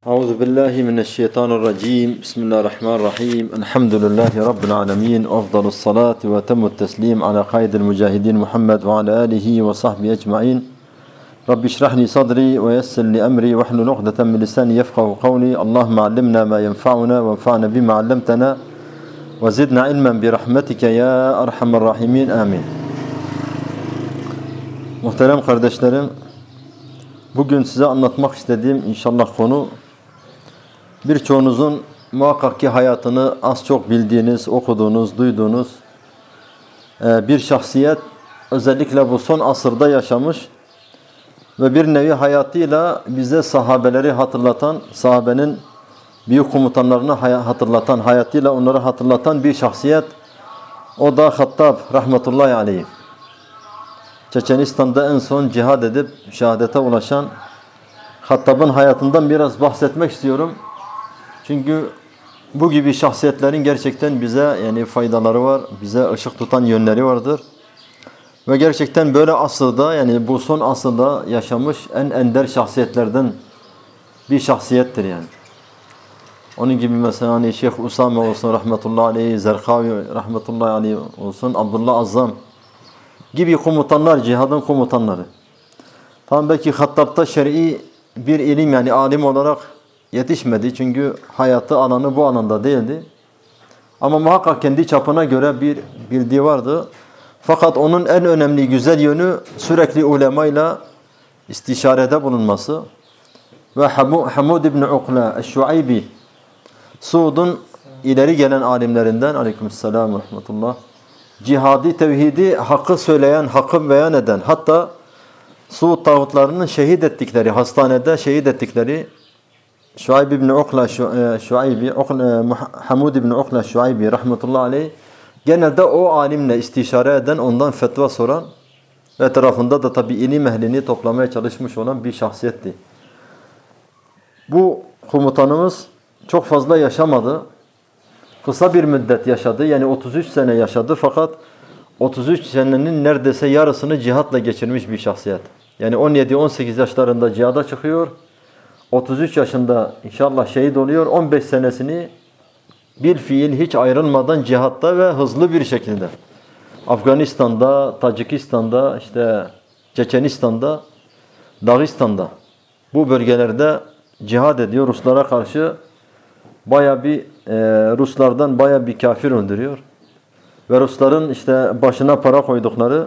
Euzu billahi mineşşeytanirracim. Bismillahirrahmanirrahim. Elhamdülillahi rabbil alamin. Afdalus salati ve temut teslim ala hayril mücahidin Muhammed ve ala alihi ve sahbihi ecmaîn. Rabbi şrah li sadri ve yessir li emri ve hlul ukdeten min lisani yefkahu kavli. Allahumme allimna ma yenfa'una ve enfa'na bima 'allamtana ve zidna ilmen bi rahmetike ya erhamer rahimin. Amin. Muhterem kardeşlerim, bugün size anlatmak istediğim inşallah konu, birçoğunuzun muhakkak ki hayatını az çok bildiğiniz, okuduğunuz, duyduğunuz bir şahsiyet, özellikle bu son asırda yaşamış ve bir nevi hayatıyla bize sahabeleri hatırlatan, sahabenin büyük komutanlarını hatırlatan, hayatıyla onları hatırlatan bir şahsiyet. O da Hattab rahmetullahi aleyh. Çeçenistan'da en son cihad edip şehadete ulaşan Hattab'ın hayatından biraz bahsetmek istiyorum. Çünkü bu gibi şahsiyetlerin gerçekten bize faydaları var, bize ışık tutan yönleri vardır. Ve gerçekten böyle asırda, bu son asırda yaşamış en ender şahsiyetlerden bir şahsiyettir yani. Onun gibi mesela Şeyh Usame olsun rahmetullahi aleyh, Zerkavi rahmetullahi aleyh olsun, Abdullah Azzam gibi komutanlar, cihadın komutanları. Tam belki Hattab'ta şer'i bir ilim, alim olarak yetişmedi. Çünkü hayatı alanı bu alanda değildi. Ama muhakkak kendi çapına göre bir bildiği vardı. Fakat onun en önemli güzel yönü sürekli ulemayla istişarede bulunması. Ve Hamud ibn Ukla eş-Şuaybi, Suud'un ileri gelen alimlerinden, aleykümselam ve rahmetullah, cihadi, tevhidi, hakkı söyleyen, hakkı beyan eden, hatta Suud tağutlarının şehit ettikleri, hastanede şehit ettikleri Şuayb ibn Ukla Hamud ibn Ukla Şuaybi rahmetullahi aleyh, genelde o alimle istişare eden, ondan fetva soran ve etrafında da tabi ilim ehlini toplamaya çalışmış olan bir şahsiyetti. Bu komutanımız çok fazla yaşamadı. Kısa bir müddet yaşadı. 33 sene yaşadı, fakat 33 senenin neredeyse yarısını cihatla geçirmiş bir şahsiyet. 17-18 yaşlarında cihada çıkıyor. 33 yaşında inşallah şehit oluyor. 15 senesini bil fiil hiç ayrılmadan cihatta ve hızlı bir şekilde Afganistan'da, Tacikistan'da, Çeçenistan'da, Dağistan'da, bu bölgelerde cihad ediyor. Ruslara karşı Ruslardan bayağı bir kafir öldürüyor. Ve Rusların başına para koydukları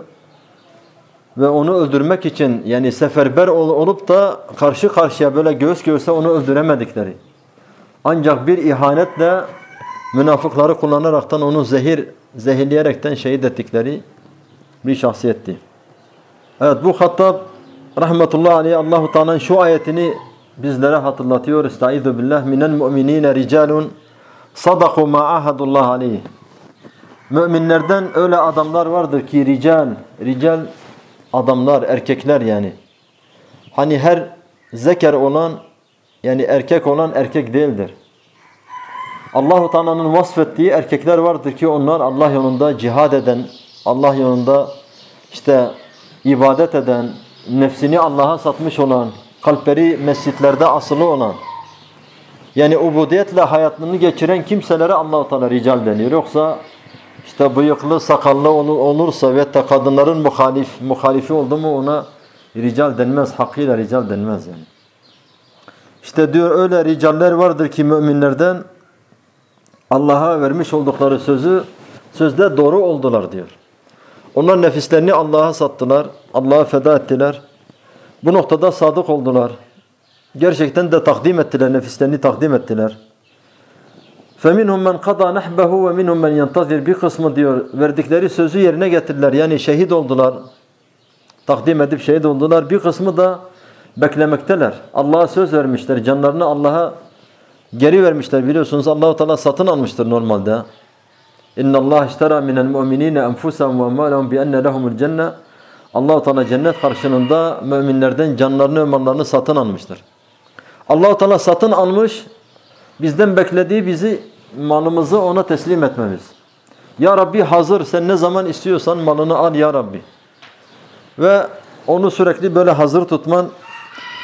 ve onu öldürmek için seferber olup da karşı karşıya böyle göğüs göğüse onu öldüremedikleri, ancak bir ihanetle münafıkları kullanaraktan onu zehirleyerekten şehit ettikleri bir şahsiyetti. Evet, bu Hattab rahmetullahi aleyh, Allah-u Teala'nın şu ayetini bizlere hatırlatıyor. Estaizu billah minel mu'minine ricalun sadaku ma ahadullah aleyh. Müminlerden öyle adamlar vardır ki rical adamlar, erkekler yani. Hani her zeker olan, erkek olan erkek değildir. Allah-u Teala'nın vasfettiği erkekler vardır ki onlar Allah yolunda cihad eden, Allah yolunda ibadet eden, nefsini Allah'a satmış olan, kalpleri mescitlerde asılı olan, ubudiyetle hayatını geçiren kimselere Allah-u Teala rical deniyor. Yoksa bıyıklı, sakallı olursa ve kadınların muhalifi oldu mu ona rical denmez, hakkıyla rical denmez yani. Diyor öyle ricaller vardır ki müminlerden Allah'a vermiş oldukları sözde doğru oldular diyor. Onlar nefislerini Allah'a sattılar, Allah'a feda ettiler. Bu noktada sadık oldular. Gerçekten de takdim ettiler, nefislerini takdim ettiler. فَمِنْهُمْ مَنْ قَضَى نَحْبَهُ وَمِنْهُمْ مَنْ يَنْتَظِرْ. Bir kısmı diyor verdikleri sözü yerine getirdiler. Şehit oldular. Takdim edip şehit oldular. Bir kısmı da beklemekteler. Allah'a söz vermişler. Canlarını Allah'a geri vermişler. Biliyorsunuz Allah-u Teala satın almıştır normalde. اِنَّ اللّٰهِ اشْتَرَى مِنَ الْمُؤْمِنِينَ اَنْفُسَهُمْ وَمَالَهُمْ بِأَنَّ لَهُمُ الْجَنَّةِ. Allah-u Teala cennet karşılığında müminlerden canlarını ve mallarını satın almıştır. Allah-u Teala satın almış, bizden beklediği malımızı ona teslim etmemiz. Ya Rabbi hazır, sen ne zaman istiyorsan malını al ya Rabbi. Ve onu sürekli böyle hazır tutman,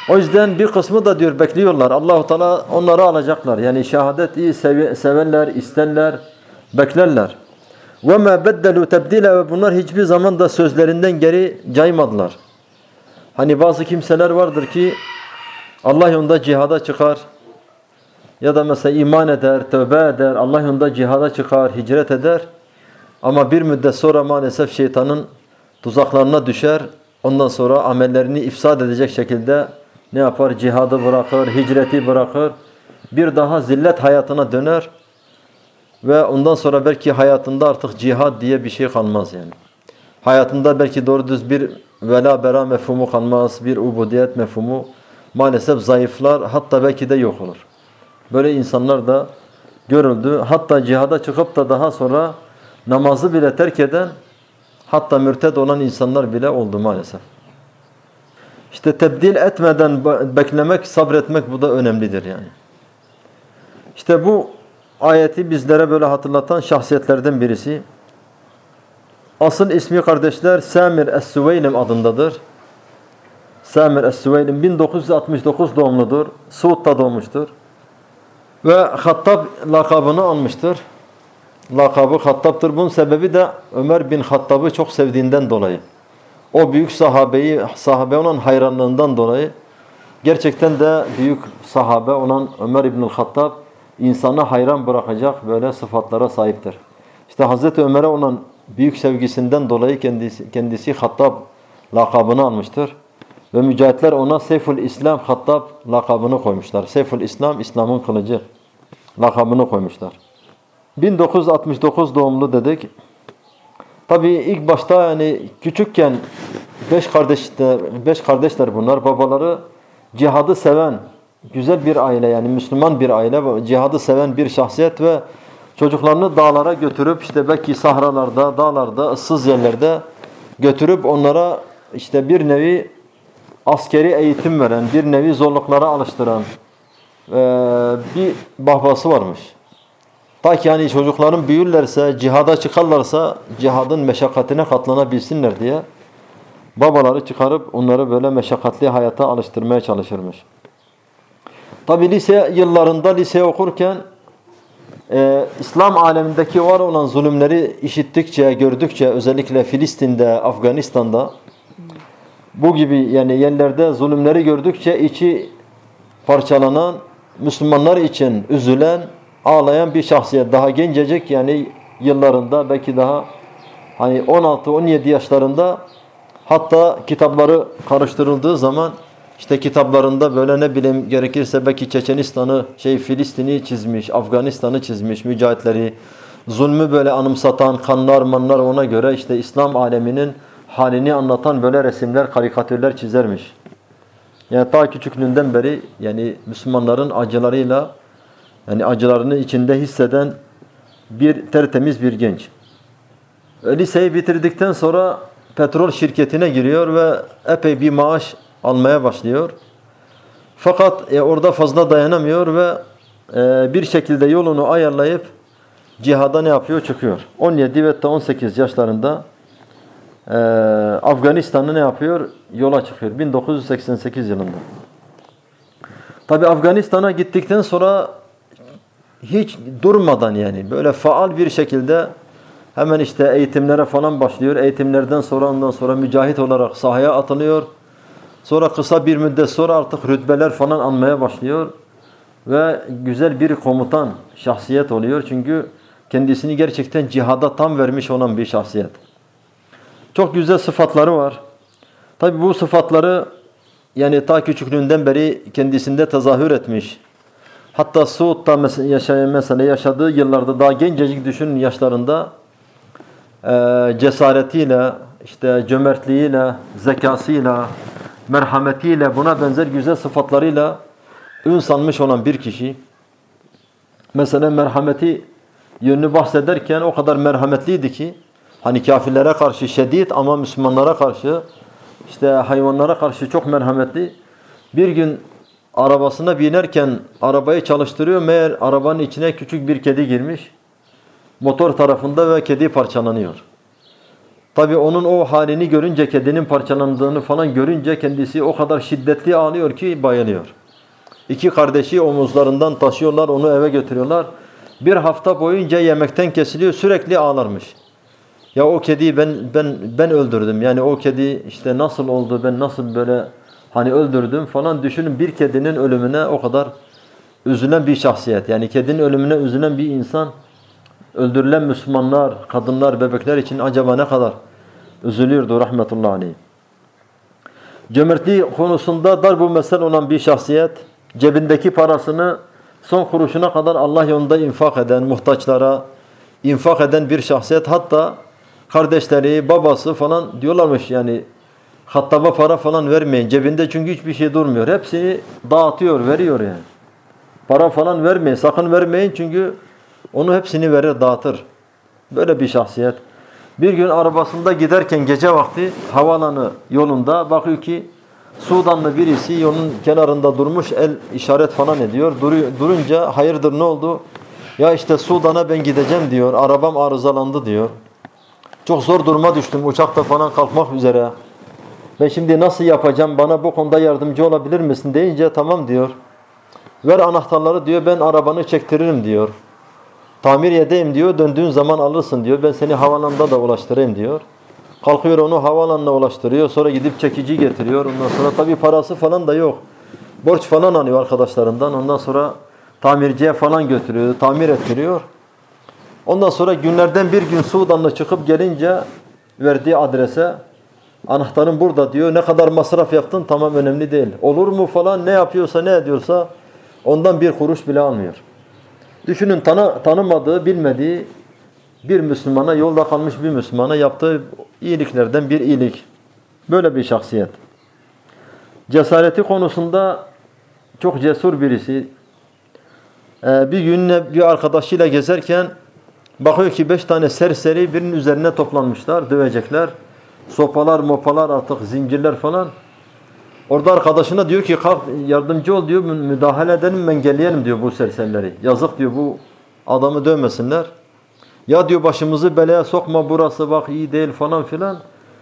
O yüzden bir kısmı da diyor bekliyorlar. Allahu Teala onları alacaklar. Yani şehadeti severler, isterler, beklerler. Ve ma beddelu tebdila ve bunlar hiçbir zaman da sözlerinden geri caymadılar. Hani bazı kimseler vardır ki Allah yolunda cihada çıkar ya da mesela iman eder, tövbe eder, Allah yolunda cihada çıkar, hicret eder. Ama bir müddet sonra maalesef şeytanın tuzaklarına düşer. Ondan sonra amellerini ifsad edecek şekilde ne yapar? Cihadı bırakır, hicreti bırakır. Bir daha zillet hayatına döner. Ve ondan sonra belki hayatında artık cihad diye bir şey kalmaz yani. Hayatında belki doğru düz bir vela bera mefhumu kalmaz, bir ubudiyet mefhumu maalesef zayıflar, hatta belki de yok olur. Böyle insanlar da görüldü. Hatta cihada çıkıp da daha sonra namazı bile terk eden, hatta mürted olan insanlar bile oldu maalesef. İşte tebdil etmeden beklemek, sabretmek bu da önemlidir yani. İşte bu ayeti bizlere böyle hatırlatan şahsiyetlerden birisi. Asıl ismi kardeşler Samir Es-Süveylim adındadır. Samir Es-Süveylim 1969 doğumludur. Suud'da doğmuştur. Ve Hattab lakabını almıştır. Lakabı Hattab'tır. Bunun sebebi de Ömer bin Hattab'ı çok sevdiğinden dolayı. O büyük sahabe olan hayranlığından dolayı gerçekten de büyük sahabe olan Ömer İbnül Hattab insanı hayran bırakacak böyle sıfatlara sahiptir. İşte Hazreti Ömer'e olan büyük sevgisinden dolayı kendisi Hattab lakabını almıştır. Ve mücahitler ona Seyful İslam Hattab lakabını koymuşlar. Seyful İslam, İslam'ın kılıcı lakabını koymuşlar. 1969 doğumlu dedik. Tabii ilk başta yani küçükken beş kardeşler bunlar. Babaları cihadı seven güzel bir aile, yani Müslüman bir aile, cihadı seven bir şahsiyet ve çocuklarını dağlara götürüp işte belki sahralarda, dağlarda, ıssız yerlerde götürüp onlara işte bir nevi askeri eğitim veren, bir nevi zorluklara alıştıran bir babası varmış. Ta ki yani çocukların büyürlerse, cihada çıkarlarsa cihadın meşakkatine katlanabilsinler diye babaları çıkarıp onları böyle meşakkatli hayata alıştırmaya çalışırmış. Tabi lise yıllarında lise okurken İslam alemindeki var olan zulümleri işittikçe, gördükçe, özellikle Filistin'de, Afganistan'da bu gibi yani yerlerde zulümleri gördükçe içi parçalanan, Müslümanlar için üzülen, ağlayan bir şahsiyet. Daha gencecik yani yıllarında, belki daha hani 16-17 yaşlarında, hatta kitapları karıştırıldığı zaman işte kitaplarında böyle ne bileyim gerekirse belki Çeçenistan'ı, Filistin'i çizmiş, Afganistan'ı çizmiş, mücahitleri, zulmü böyle anımsatan, kanlar manlar ona göre işte İslam aleminin halini anlatan böyle resimler, karikatürler çizermiş. Yani ta küçüklüğünden beri yani Müslümanların acılarıyla, yani acılarını içinde hisseden bir tertemiz bir genç. Liseyi bitirdikten sonra petrol şirketine giriyor ve epey bir maaş almaya başlıyor. Fakat orada fazla dayanamıyor ve bir şekilde yolunu ayarlayıp cihada ne yapıyor? Çıkıyor. 17 ve 18 yaşlarında Afganistan'ı ne yapıyor? Yola çıkıyor. 1988 yılında. Tabi Afganistan'a gittikten sonra hiç durmadan yani böyle faal bir şekilde hemen işte eğitimlere falan başlıyor. Eğitimlerden sonra ondan sonra mücahit olarak sahaya atılıyor. Sonra kısa bir müddet sonra artık rütbeler falan almaya başlıyor. Ve güzel bir komutan şahsiyet oluyor. Çünkü kendisini gerçekten cihada tam vermiş olan bir şahsiyet. Çok güzel sıfatları var. Tabi bu sıfatları yani ta küçüklüğünden beri kendisinde tezahür etmiş. Hatta Suud'da mesela yaşadığı yıllarda, daha gencecik düşünün yaşlarında cesaretiyle, işte cömertliğiyle, zekasıyla, merhametiyle, buna benzer güzel sıfatlarıyla ün salmış olan bir kişi. Mesela merhameti yönünü bahsederken o kadar merhametliydi ki hani kafirlere karşı şiddet ama Müslümanlara karşı, işte hayvanlara karşı çok merhametli. Bir gün arabasına binerken arabayı çalıştırıyor. Meğer arabanın içine küçük bir kedi girmiş. Motor tarafında ve kedi parçalanıyor. Tabi onun o halini görünce, kedinin parçalandığını falan görünce kendisi o kadar şiddetli ağlıyor ki bayılıyor. İki kardeşi omuzlarından taşıyorlar, onu eve götürüyorlar. Bir hafta boyunca yemekten kesiliyor, sürekli ağlarmış. Ya o kediyi ben öldürdüm. Yani o kedi işte nasıl oldu, ben nasıl böyle hani öldürdüm falan. Düşünün, bir kedinin ölümüne o kadar üzülen bir şahsiyet. Yani kedinin ölümüne üzülen bir insan, öldürülen Müslümanlar, kadınlar, bebekler için acaba ne kadar üzülüyordu rahmetullahi aleyh. Cömertliği konusunda darbu mesel olan bir şahsiyet, cebindeki parasını son kuruşuna kadar Allah yolunda infak eden, muhtaçlara infak eden bir şahsiyet. Hatta kardeşleri, babası falan diyorlarmış yani hattaba para falan vermeyin. Cebinde çünkü hiçbir şey durmuyor. Hepsini dağıtıyor, veriyor yani. Para falan vermeyin, sakın vermeyin çünkü onu hepsini verir, dağıtır. Böyle bir şahsiyet. Bir gün arabasında giderken gece vakti havaalanı yolunda bakıyor ki Sudanlı birisi yolun kenarında durmuş, el işaret falan ediyor. Durunca hayırdır ne oldu? Ya işte Sudan'a ben gideceğim diyor. Arabam arızalandı diyor. Çok zor duruma düştüm. Uçakta falan kalkmak üzere. Ben şimdi nasıl yapacağım? Bana bu konuda yardımcı olabilir misin deyince tamam diyor. Ver anahtarları diyor. Ben arabanı çektiririm diyor. Tamir edeyim diyor. Döndüğün zaman alırsın diyor. Ben seni havaalanında da ulaştırayım diyor. Kalkıyor onu havaalanına ulaştırıyor. Sonra gidip çekici getiriyor. Ondan sonra tabii parası falan da yok. Borç falan alıyor arkadaşlarından. Ondan sonra tamirciye falan götürüyor. Tamir ettiriyor. Ondan sonra günlerden bir gün Sudanlı çıkıp gelince verdiği adrese anahtarın burada diyor. Ne kadar masraf yaptın tamam önemli değil. Olur mu falan, ne yapıyorsa ne ediyorsa ondan bir kuruş bile almıyor. Düşünün, tanımadığı, bilmediği bir Müslümana, yolda kalmış bir Müslümana yaptığı iyiliklerden bir iyilik. Böyle bir şahsiyet. Cesareti konusunda çok cesur birisi. Bir gün bir arkadaşıyla gezerken bakıyor ki 5 tane serseri birinin üzerine toplanmışlar, dövecekler. Sopalar, mopalar, artık zincirler falan. Orada arkadaşına diyor ki kalk yardımcı ol diyor, müdahale edelim, engelleyelim diyor bu serserileri. Yazık diyor, bu adamı dövmesinler. Ya diyor başımızı belaya sokma, burası bak iyi değil falan filan.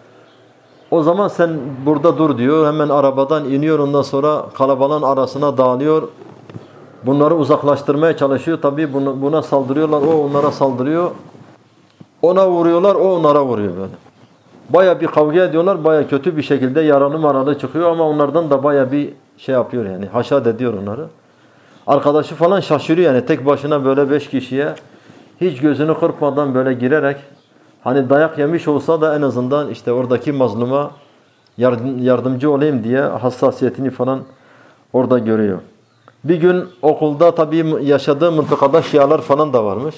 O zaman sen burada dur diyor. Hemen arabadan iniyor, ondan sonra kalabalığın arasına dağılıyor. Bunları uzaklaştırmaya çalışıyor. Tabii buna saldırıyorlar, o onlara saldırıyor. Ona vuruyorlar, o onlara vuruyor böyle. Baya bir kavga ediyorlar, baya kötü bir şekilde yaralı maralı çıkıyor ama onlardan da baya bir şey yapıyor yani, haşat ediyor onları. Arkadaşı falan şaşırıyor yani, tek başına böyle 5 kişiye hiç gözünü kırpmadan böyle girerek, hani dayak yemiş olsa da en azından işte oradaki mazluma yardımcı olayım diye hassasiyetini falan orada görüyor. Bir gün okulda tabii yaşadığı mıntıkada Şialar falan da varmış.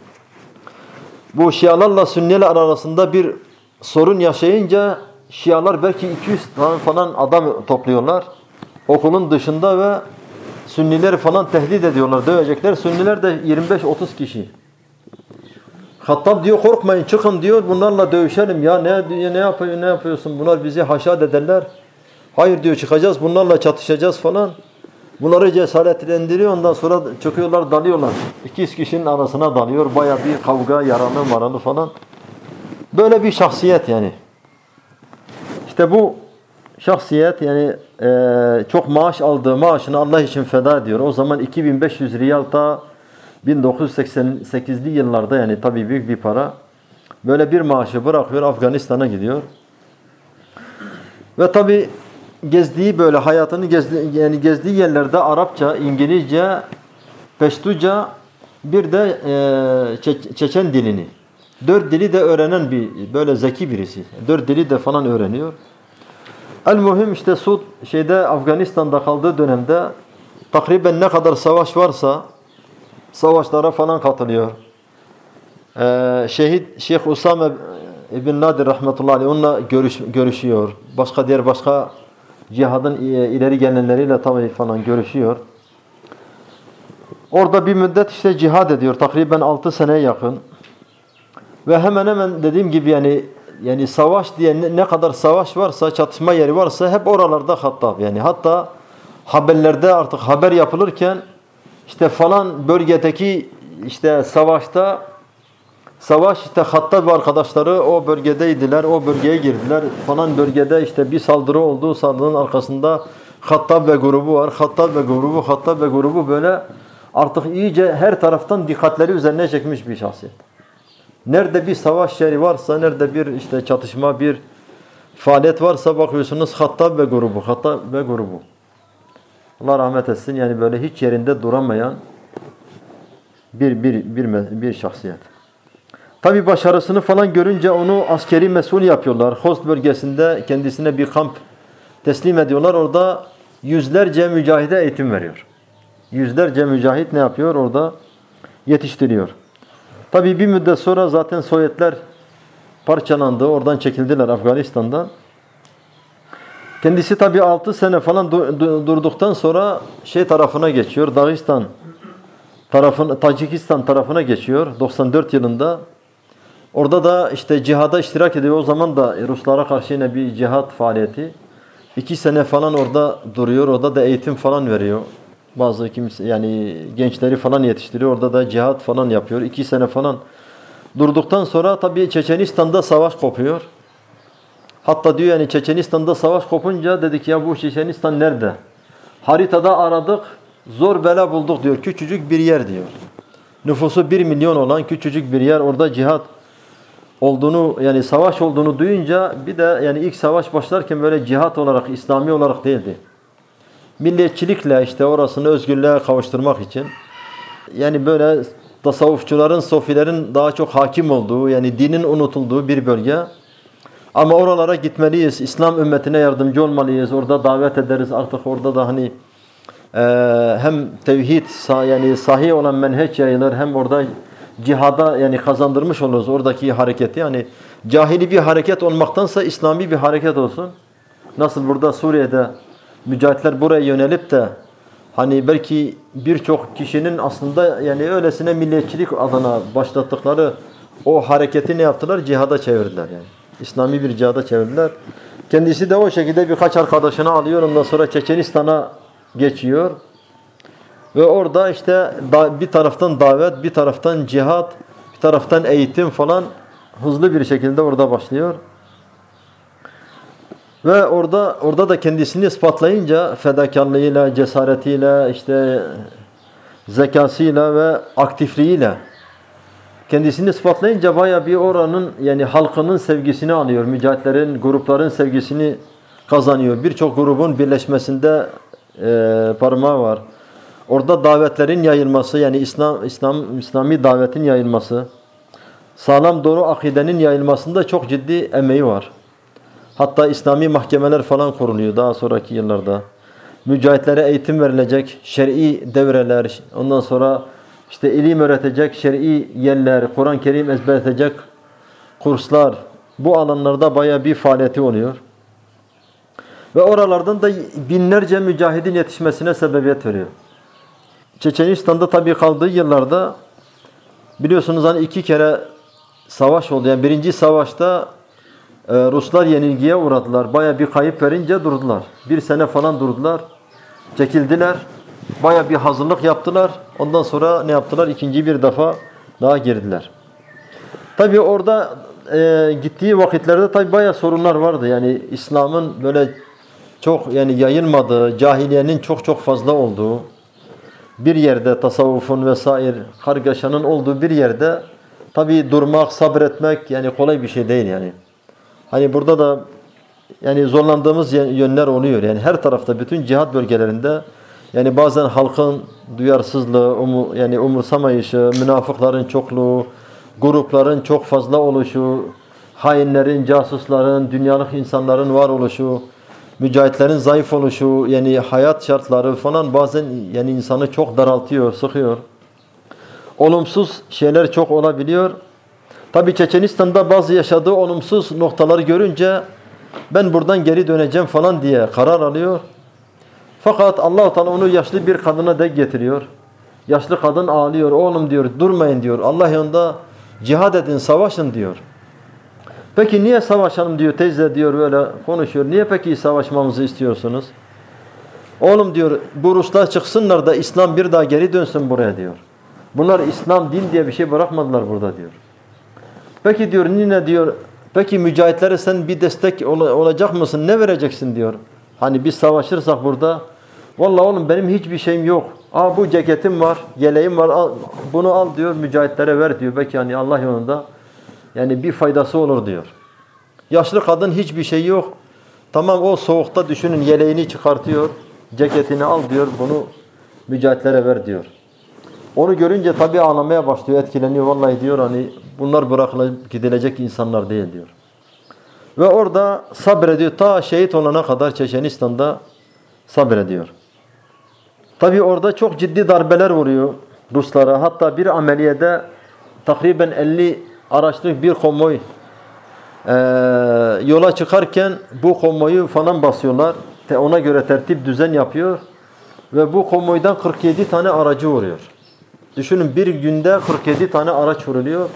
Bu Şialarla Sünniler arasında bir sorun yaşayınca Şialar belki 200 tane falan adam topluyorlar okulun dışında ve Sünnileri falan tehdit ediyorlar, dövecekler. Sünniler de 25-30 kişi. Hattab diyor korkmayın, çıkın diyor, bunlarla dövüşelim. Ya ne yapıyorsun? Bunlar bizi haşat ederler. Hayır diyor, çıkacağız, bunlarla çatışacağız falan. Bunları cesaretlendiriyor. Ondan sonra çıkıyorlar, dalıyorlar. 200 kişinin arasına dalıyor. Baya bir kavga, yaralı maralı falan. Böyle bir şahsiyet yani. İşte bu şahsiyet yani çok maaş aldığı maaşını Allah için feda ediyor. O zaman 2500 riyal ta 1988'li yıllarda, yani tabii büyük bir para. Böyle bir maaşı bırakıyor, Afganistan'a gidiyor. Ve tabii gezdiği, böyle hayatını gezdiği yerlerde Arapça, İngilizce, Peştuca, bir de Çeçen dilini. 4 dili de öğrenen bir böyle zeki birisi. 4 dili de falan öğreniyor. El-muhim işte Afganistan'da kaldığı dönemde takriben ne kadar savaş varsa savaşlara falan katılıyor. Şeyh Usame İbn Nadir rahmetullahi aleyh onunla görüşüyor. Başka cihadın ileri gelenleriyle tabii falan görüşüyor. Orada bir müddet işte cihad ediyor. Takriben 6 seneye yakın. Ve hemen hemen dediğim gibi yani savaş diye ne kadar savaş varsa, çatışma yeri varsa hep oralarda Hattab. Yani hatta haberlerde artık haber yapılırken işte falan bölgedeki işte savaşta Savaş işte Hattab ve arkadaşları o bölgedeydiler, o bölgeye girdiler. Falan bölgede işte bir saldırı oldu, saldırının arkasında Hattab ve grubu var. Hattab ve grubu böyle artık iyice her taraftan dikkatleri üzerine çekmiş bir şahsiyet. Nerede bir savaş yeri varsa, nerede bir işte çatışma, bir faaliyet varsa bakıyorsunuz Hattab ve grubu. Allah rahmet etsin, yani böyle hiç yerinde duramayan bir şahsiyet. Tabi başarısını falan görünce onu askeri mesul yapıyorlar. Host bölgesinde kendisine bir kamp teslim ediyorlar. Orada yüzlerce mücahide eğitim veriyor. Yüzlerce mücahit ne yapıyor? Orada yetiştiriyor. Tabi bir müddet sonra zaten Sovyetler parçalandı. Oradan çekildiler Afganistan'dan. Kendisi tabi 6 sene falan durduktan sonra tarafına geçiyor. Tacikistan tarafına geçiyor 94 yılında. Orada da işte cihada iştirak ediyor. O zaman da Ruslara karşı yine bir cihat faaliyeti. 2 sene falan orada duruyor. Orada da eğitim falan veriyor. Bazı yani gençleri falan yetiştiriyor. Orada da cihat falan yapıyor. 2 sene falan durduktan sonra tabii Çeçenistan'da savaş kopuyor. Hatta diyor yani Çeçenistan'da savaş kopunca dedik ya bu Çeçenistan nerede? Haritada aradık, zor bela bulduk diyor. Küçücük bir yer diyor. Nüfusu 1 milyon olan küçücük bir yer, orada cihat olduğunu, yani savaş olduğunu duyunca, bir de yani ilk savaş başlarken böyle cihat olarak, İslami olarak değildi. Milliyetçilikle işte orasını özgürlüğe kavuşturmak için, yani böyle tasavvufçuların, sofilerin daha çok hakim olduğu, yani dinin unutulduğu bir bölge. Ama oralara gitmeliyiz, İslam ümmetine yardımcı olmalıyız, orada davet ederiz, artık orada da hani hem tevhid, yani sahih olan menheç yayılır, hem orada cihada yani kazandırmış oluruz oradaki hareketi. Yani cahili bir hareket olmaktansa İslami bir hareket olsun. Nasıl burada Suriye'de mücahitler buraya yönelip de hani belki birçok kişinin aslında yani öylesine milliyetçilik adına başlattıkları o hareketi ne yaptılar? Cihada çevirdiler yani. İslami bir cihada çevirdiler. Kendisi de o şekilde birkaç arkadaşını alıyor. Ondan sonra Çeçenistan'a geçiyor. Ve orada işte bir taraftan davet, bir taraftan cihat, bir taraftan eğitim falan hızlı bir şekilde orada başlıyor. Ve orada da kendisini ispatlayınca fedakarlığıyla, cesaretiyle, işte zekasıyla ve aktifliğiyle kendisini ispatlayınca bayağı bir oranın yani halkının sevgisini alıyor. Mücahitlerin, grupların sevgisini kazanıyor. Birçok grubun birleşmesinde parmağı var. Orada davetlerin yayılması, yani İslami davetin yayılması, sağlam doğru akidenin yayılmasında çok ciddi emeği var. Hatta İslami mahkemeler falan kuruluyor daha sonraki yıllarda. Mücahitlere eğitim verilecek, şer'i devreler, ondan sonra işte ilim öğretecek, şer'i yerler, Kur'an-ı Kerim ezberletecek kurslar, bu alanlarda bayağı bir faaliyeti oluyor. Ve oralardan da binlerce mücahidin yetişmesine sebebiyet veriyor. Çeçenistan'da tabii kaldığı yıllarda biliyorsunuz hani 2 kere savaş oldu. Yani birinci savaşta Ruslar yenilgiye uğradılar. Bayağı bir kayıp verince durdular. 1 sene falan durdular. Çekildiler. Bayağı bir hazırlık yaptılar. Ondan sonra ne yaptılar? İkinci bir defa daha girdiler. Tabii orada gittiği vakitlerde tabii bayağı sorunlar vardı. Yani İslam'ın böyle çok yani yayılmadığı, cahiliyenin çok fazla olduğu bir yerde, tasavvufun vesaire kargaşanın olduğu bir yerde tabii durmak, sabretmek yani kolay bir şey değil yani. Hani burada da yani zorlandığımız yönler oluyor. Yani her tarafta, bütün cihat bölgelerinde yani bazen halkın duyarsızlığı, yani umursamayışı, münafıkların çokluğu, grupların çok fazla oluşu, hainlerin, casusların, dünyalık insanların var oluşu, mücahitlerin zayıf oluşu, yani hayat şartları falan bazen yani insanı çok daraltıyor, sıkıyor. Olumsuz şeyler çok olabiliyor. Tabii Çeçenistan'da bazı yaşadığı olumsuz noktaları görünce ben buradan geri döneceğim falan diye karar alıyor. Fakat Allah-u Teala onu yaşlı bir kadına denk getiriyor. Yaşlı kadın ağlıyor. Oğlum diyor, durmayın diyor. Allah yolunda cihad edin, savaşın diyor. Peki niye savaşalım diyor teyze diyor, böyle konuşuyor. Niye peki savaşmamızı istiyorsunuz? Oğlum diyor, bu Ruslar çıksınlar da İslam bir daha geri dönsün buraya diyor. Bunlar İslam din diye bir şey bırakmadılar burada diyor. Peki diyor yine diyor, peki mücahitlere sen bir destek olacak mısın? Ne vereceksin diyor. Hani biz savaşırsak burada, vallahi oğlum benim hiçbir şeyim yok. Bu ceketim var, yeleğim var, bunu al diyor, mücahitlere ver diyor. Belki yani Allah yolunda yani bir faydası olur diyor. Yaşlı kadın hiçbir şey yok. Tamam, o soğukta düşünün, yeleğini çıkartıyor, ceketini al diyor, bunu mücahitlere ver diyor. Onu görünce tabii ağlamaya başlıyor, etkileniyor. Vallahi diyor hani bunlar bırakılıp gidilecek insanlar değil diyor. Ve orada sabrediyor, ta şehit olana kadar Çeçenistan'da sabrediyor. Tabii orada çok ciddi darbeler vuruyor Ruslara. Hatta bir ameliyede takriben 50 araçlık bir konvoy yola çıkarken bu konvoyu falan basıyorlar. Ona göre tertip düzen yapıyor. Ve bu konvoydan 47 tane aracı vuruyor. Düşünün, bir günde 47 tane araç vuruluyor.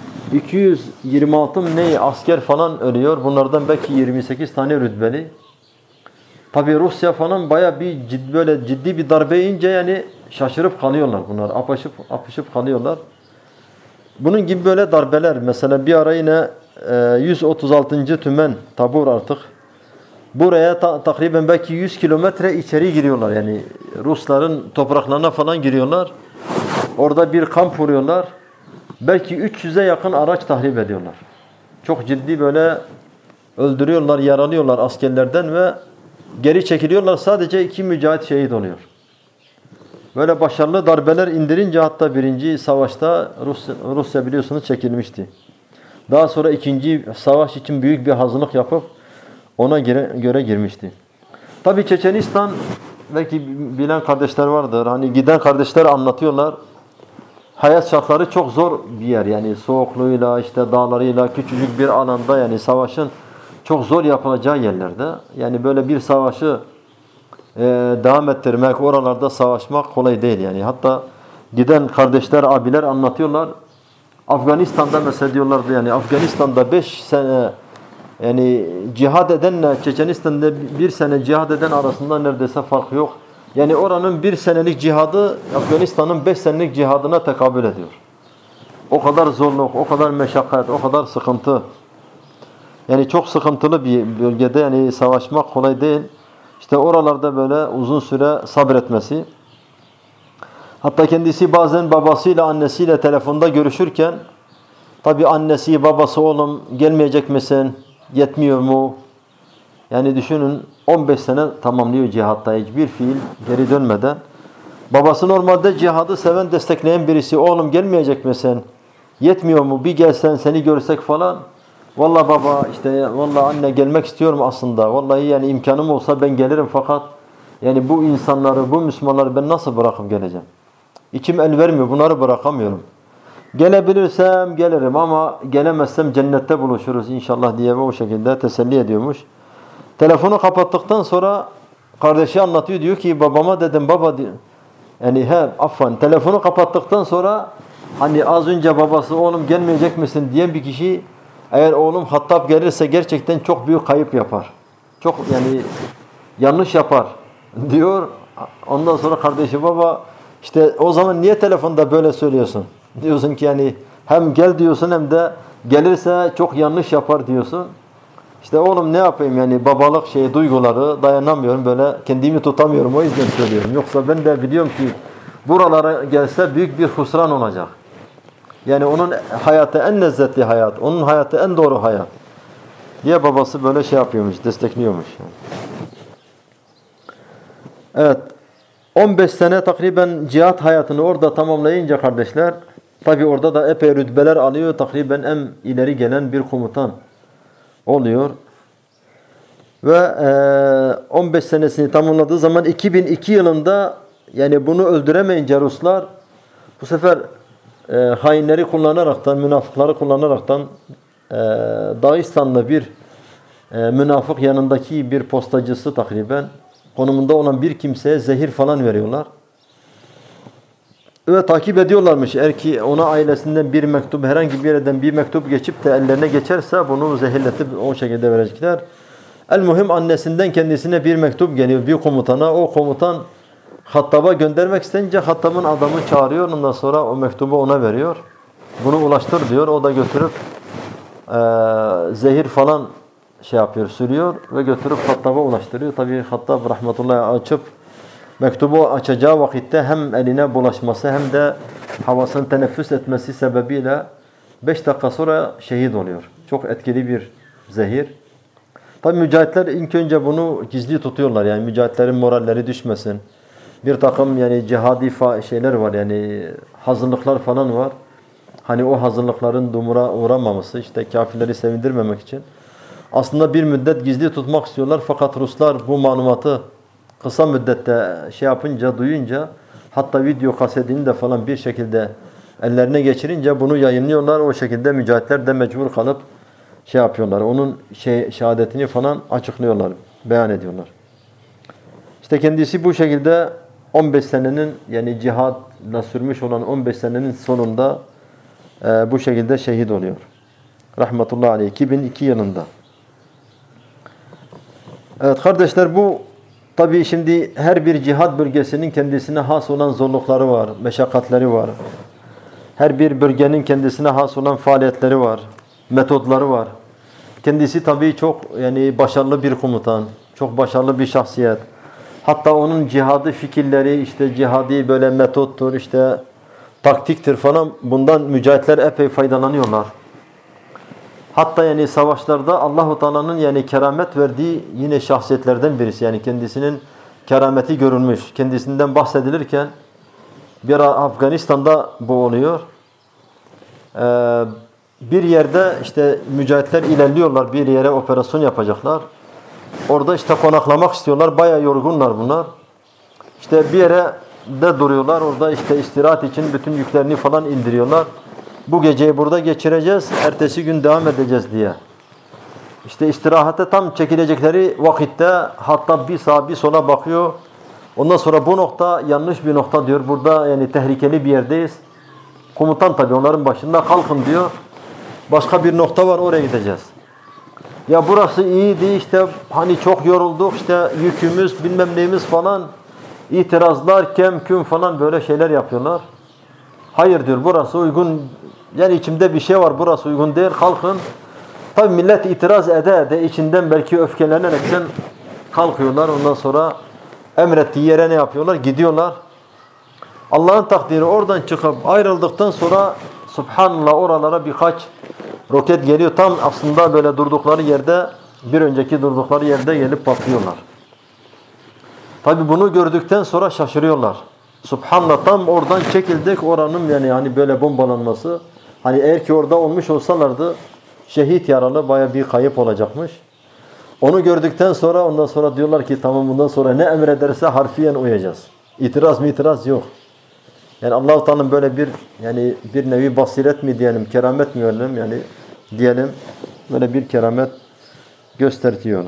226 asker falan ölüyor. Bunlardan belki 28 tane rütbeli. Tabii Rusya falan bayağı bir böyle ciddi bir darbe yiyince yani şaşırıp kalıyorlar bunlar. Apışıp kalıyorlar. Bunun gibi böyle darbeler. Mesela bir ara yine 136. Tümen tabur artık. Buraya takriben belki 100 kilometre içeri giriyorlar. Yani Rusların topraklarına falan giriyorlar. Orada bir kamp vuruyorlar. Belki 300'e yakın araç tahrip ediyorlar. Çok ciddi böyle öldürüyorlar, yaralıyorlar askerlerden ve geri çekiliyorlar. Sadece 2 mücahit şehit oluyor. Böyle başarılı darbeler indirince hatta 1. savaşta Rusya biliyorsunuz çekilmişti. Daha sonra 2. savaş için büyük bir hazırlık yapıp ona göre girmişti. Tabii Çeçenistan, belki bilen kardeşler vardır. Hani giden kardeşler anlatıyorlar. Hayat şartları çok zor bir yer. Yani soğukluğuyla, işte dağlarıyla, küçücük bir alanda, yani savaşın çok zor yapılacağı yerlerde. Yani böyle bir savaşı devam ettirmek, oralarda savaşmak kolay değil yani. Hatta giden kardeşler, abiler anlatıyorlar. Afganistan'da mesela diyorlardı, yani Afganistan'da 5 sene yani cihad edenle Çeçenistan'da 1 sene cihad eden arasında neredeyse fark yok. Yani oranın 1 senelik cihadı Afganistan'ın 5 senelik cihadına tekabül ediyor. O kadar zorluk, o kadar meşakkat, o kadar sıkıntı. Yani çok sıkıntılı bir bölgede, yani savaşmak kolay değil. İşte oralarda böyle uzun süre sabretmesi. Hatta kendisi bazen babasıyla, annesiyle telefonda görüşürken, tabii annesi, babası, oğlum gelmeyecek misin? Yetmiyor mu? Yani düşünün, 15 sene tamamlıyor cihatta, hiçbir fiil geri dönmeden. Babası normalde cihadı seven, destekleyen birisi. Oğlum gelmeyecek misin? Yetmiyor mu? Bir gelsen, seni görsek falan. Vallahi baba, işte vallahi anne gelmek istiyorum aslında. Vallahi yani imkanım olsa ben gelirim, fakat yani bu insanları, bu Müslümanları ben nasıl bırakıp geleceğim? İçim el vermiyor, bunları bırakamıyorum. Gelebilirsem gelirim ama gelemezsem cennette buluşuruz inşallah diye o şekilde teselli ediyormuş. Telefonu kapattıktan sonra kardeşi anlatıyor, diyor ki babama dedim, baba diyor. Yani telefonu kapattıktan sonra hani az önce babası oğlum gelmeyecek misin diyen bir kişi, eğer oğlum Hattab gelirse gerçekten çok büyük kayıp yapar. Çok yani yanlış yapar diyor. Ondan sonra kardeşi, baba işte o zaman niye telefonda böyle söylüyorsun? Diyorsun ki yani hem gel diyorsun hem de gelirse çok yanlış yapar diyorsun. İşte oğlum ne yapayım, yani babalık duyguları, dayanamıyorum, böyle kendimi tutamıyorum, o yüzden söylüyorum. Yoksa ben de biliyorum ki buralara gelse büyük bir husran olacak. Yani onun hayatı en lezzetli hayat, onun hayatı en doğru hayat diye babası böyle yapıyormuş, destekliyormuş. Evet, 15 sene takriben cihat hayatını orada tamamlayınca kardeşler, tabi orada da epey rütbeler alıyor, takriben en ileri gelen bir komutan oluyor. Ve 15 senesini tamamladığı zaman 2002 yılında, yani bunu öldüremeyince Ruslar bu sefer hainleri kullanaraktan, münafıkları kullanaraktan Dağistanlı bir münafık, yanındaki bir postacısı takriben konumunda olan bir kimseye zehir falan veriyorlar. Ve takip ediyorlarmış. Eğer ki ona ailesinden bir mektup, herhangi bir yerden bir mektup geçip de ellerine geçerse bunu zehirletip o şekilde verecekler. El-muhim annesinden kendisine bir mektup geliyor bir komutana. O komutan Hattab'a göndermek isteyince Hattab'ın adamı çağırıyor. Ondan sonra o mektubu ona veriyor. Bunu ulaştır diyor. O da götürüp zehir falan şey yapıyor, sürüyor ve götürüp Hattab'a ulaştırıyor. Tabii Hattab rahmetullahi açıp mektubu açacağı vakitte hem eline bulaşması hem de havasını teneffüs etmesi sebebiyle 5 dakika sonra şehit oluyor. Çok etkili bir zehir. Tabii mücahitler ilk önce bunu gizli tutuyorlar. Yani mücahitlerin moralleri düşmesin. Bir takım yani cihadi şeyler var, yani hazırlıklar falan var. Hani o hazırlıkların dumura uğramaması, işte kafirleri sevindirmemek için. Aslında bir müddet gizli tutmak istiyorlar fakat Ruslar bu malumatı kısa müddette şey yapınca, duyunca, hatta video kasetini de falan bir şekilde ellerine geçirince bunu yayınlıyorlar. O şekilde mücahitler de mecbur kalıp şey yapıyorlar. Onun şehadetini falan açıklıyorlar, beyan ediyorlar. İşte kendisi bu şekilde 15 senenin yani cihadla sürmüş olan 15 senenin sonunda bu şekilde şehit oluyor. Rahmetullahi aleyh 2002 yılında. Evet kardeşler, bu tabii şimdi her bir cihad bölgesinin kendisine has olan zorlukları var, meşakkatleri var. Her bir bölgenin kendisine has olan faaliyetleri var, metodları var. Kendisi tabii çok yani başarılı bir komutan, çok başarılı bir şahsiyet. Hatta onun cihadı fikirleri, işte cihadi böyle metottur, işte taktiktir falan, bundan mücahitler epey faydalanıyorlar. Hatta yani savaşlarda Allah-u Teala'nın yani keramet verdiği yine şahsiyetlerden birisi. Yani kendisinin kerameti görülmüş. Kendisinden bahsedilirken bir Afganistan'da bu oluyor. Bir yerde işte mücahitler ilerliyorlar, bir yere operasyon yapacaklar. Orada işte konaklamak istiyorlar. Bayağı yorgunlar bunlar. İşte bir yere de duruyorlar. Orada işte istirahat için bütün yüklerini falan indiriyorlar. Bu geceyi burada geçireceğiz, ertesi gün devam edeceğiz diye. İşte istirahate tam çekilecekleri vakitte hatta bir sağa bir sola bakıyor. Ondan sonra bu nokta yanlış bir nokta diyor. Burada yani tehlikeli bir yerdeyiz. Komutan tabii onların başında, kalkın diyor. Başka bir nokta var, oraya gideceğiz. Ya burası iyiydi, işte hani çok yorulduk, işte yükümüz bilmem neyimiz falan. İtirazlar, küm falan böyle şeyler yapıyorlar. Hayır diyor, burası uygun. Yani içimde bir şey var, burası uygun değil, kalkın. Tabi millet itiraz ede içinden belki öfkelenerekten kalkıyorlar. Ondan sonra emrettiği yere ne yapıyorlar? Gidiyorlar. Allah'ın takdiri, oradan çıkıp ayrıldıktan sonra subhanallah oralara birkaç roket geliyor. Tam aslında böyle durdukları yerde, bir önceki durdukları yerde gelip patlıyorlar. Tabi bunu gördükten sonra şaşırıyorlar. Subhanallah, tam oradan çekildik, oranın yani hani böyle bombalanması. Hani eğer ki orada olmuş olsalardı şehit yaralı baya bir kayıp olacakmış. Onu gördükten sonra ondan sonra diyorlar ki tamam, bundan sonra ne emrederse harfiyen uyacağız. İtiraz yok. Yani Allah-u Teala'nın böyle bir yani bir nevi basiret mi diyelim, keramet mi diyelim, yani diyelim böyle bir keramet gösteriyor.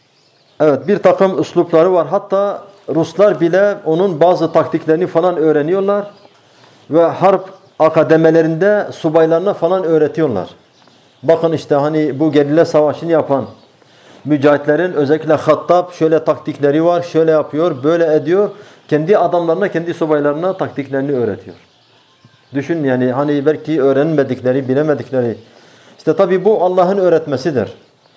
Evet, bir takım üslupları var. Hatta Ruslar bile onun bazı taktiklerini falan öğreniyorlar ve harp akademelerinde subaylarına falan öğretiyorlar. Bakın işte hani bu gerilla savaşını yapan mücahitlerin özellikle Hattab şöyle taktikleri var, şöyle yapıyor, böyle ediyor. Kendi adamlarına, kendi subaylarına taktiklerini öğretiyor. Düşün yani hani belki öğrenmedikleri, bilemedikleri. İşte tabii bu Allah'ın öğretmesidir.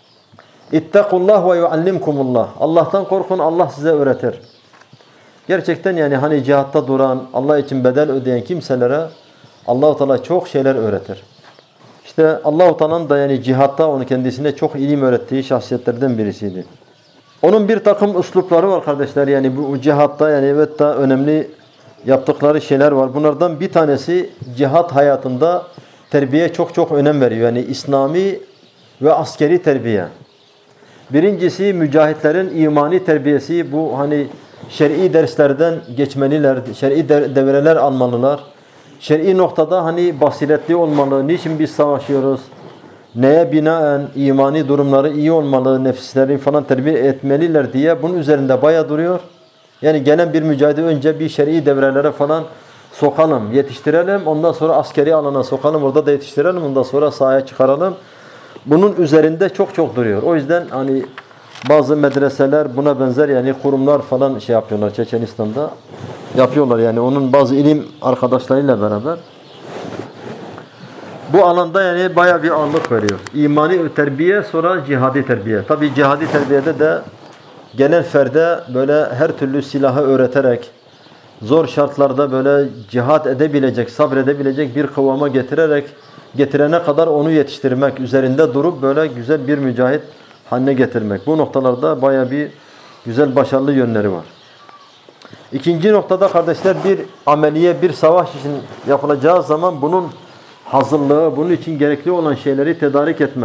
İttakullah ve yuallimkumullah. Allah'tan korkun, Allah size öğretir. Gerçekten yani hani cihatta duran, Allah için bedel ödeyen kimselere Allah-u Teala çok şeyler öğretir. İşte Allah-u Teala'nın da yani cihatta onu kendisine çok ilim öğrettiği şahsiyetlerden birisiydi. Onun bir takım üslupları var kardeşler. Yani bu cihatta yani evet da önemli yaptıkları şeyler var. Bunlardan bir tanesi cihat hayatında terbiye çok önem veriyor. Yani İslami ve askeri terbiye. Birincisi mücahitlerin imani terbiyesi. Bu hani şer'i derslerden geçmeliler, şer'i devreler almalılar. Şer'i noktada hani basiretli olmalı. Niçin biz savaşıyoruz? Neye binaen imani durumları iyi olmalı, nefisleri falan terbiye etmeliler diye bunun üzerinde bayağı duruyor. Yani gelen bir mücahidi önce bir şer'i devrelere falan sokalım, yetiştirelim. Ondan sonra askeri alana sokalım, orada da yetiştirelim. Ondan sonra sahaya çıkaralım. Bunun üzerinde çok duruyor. O yüzden hani bazı medreseler buna benzer yani kurumlar falan şey yapıyorlar Çeçenistan'da. Yapıyorlar yani onun bazı ilim arkadaşlarıyla beraber. Bu alanda yani bayağı bir ağırlık veriyor. İmani terbiye, sonra cihadi terbiye. Tabi cihadi terbiyede de gelen ferde böyle her türlü silahı öğreterek, zor şartlarda böyle cihat edebilecek, sabredebilecek bir kıvama getirene kadar onu yetiştirmek, üzerinde durup böyle güzel bir mücahit haline getirmek. Bu noktalarda bayağı bir güzel, başarılı yönleri var. İkinci noktada kardeşler, bir ameliye, bir savaş için yapılacağı zaman bunun hazırlığı, bunun için gerekli olan şeyleri tedarik etme.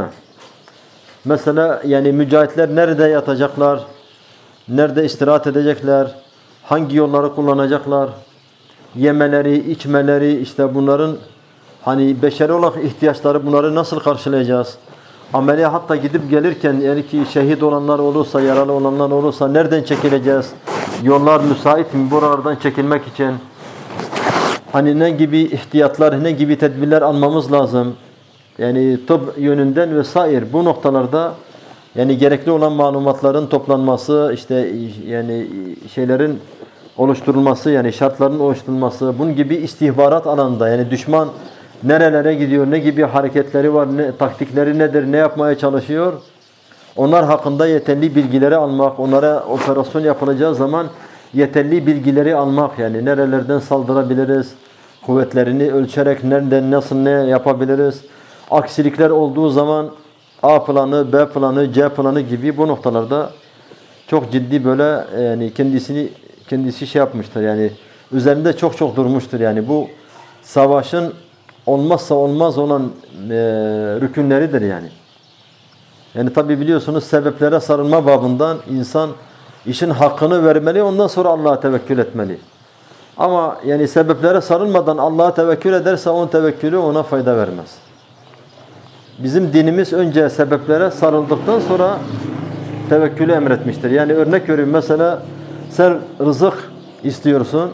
Mesela yani mücahitler nerede yatacaklar, nerede istirahat edecekler, hangi yolları kullanacaklar, yemeleri, içmeleri, işte bunların hani beşeri olarak ihtiyaçları, bunları nasıl karşılayacağız? Ameliye hatta gidip gelirken eğer ki şehit olanlar olursa, yaralı olanlar olursa nereden çekileceğiz? Yollar müsait mi buralardan çekilmek için? Hani ne gibi ihtiyatlar, ne gibi tedbirler almamız lazım? Yani tıp yönünden vesaire bu noktalarda yani gerekli olan malumatların toplanması, işte yani şeylerin oluşturulması, yani şartların oluşturulması, bunun gibi istihbarat alanında yani düşman nerelere gidiyor, ne gibi hareketleri var, taktikleri nedir, ne yapmaya çalışıyor? Onlar hakkında yeterli bilgileri almak, onlara operasyon yapılacağı zaman yeterli bilgileri almak, yani nerelerden saldırabiliriz, kuvvetlerini ölçerek nereden nasıl ne yapabiliriz, aksilikler olduğu zaman A planı, B planı, C planı gibi bu noktalarda çok ciddi böyle yani kendisi şey yapmıştır, yani üzerinde çok durmuştur. Yani bu savaşın olmazsa olmaz olan rükünleridir yani. Yani tabi biliyorsunuz sebeplere sarılma babından insan işin hakkını vermeli, ondan sonra Allah'a tevekkül etmeli. Ama yani sebeplere sarılmadan Allah'a tevekkül ederse onun tevekkülü ona fayda vermez. Bizim dinimiz önce sebeplere sarıldıktan sonra tevekkülü emretmiştir. Yani örnek veriyorum, mesela sen rızık istiyorsun.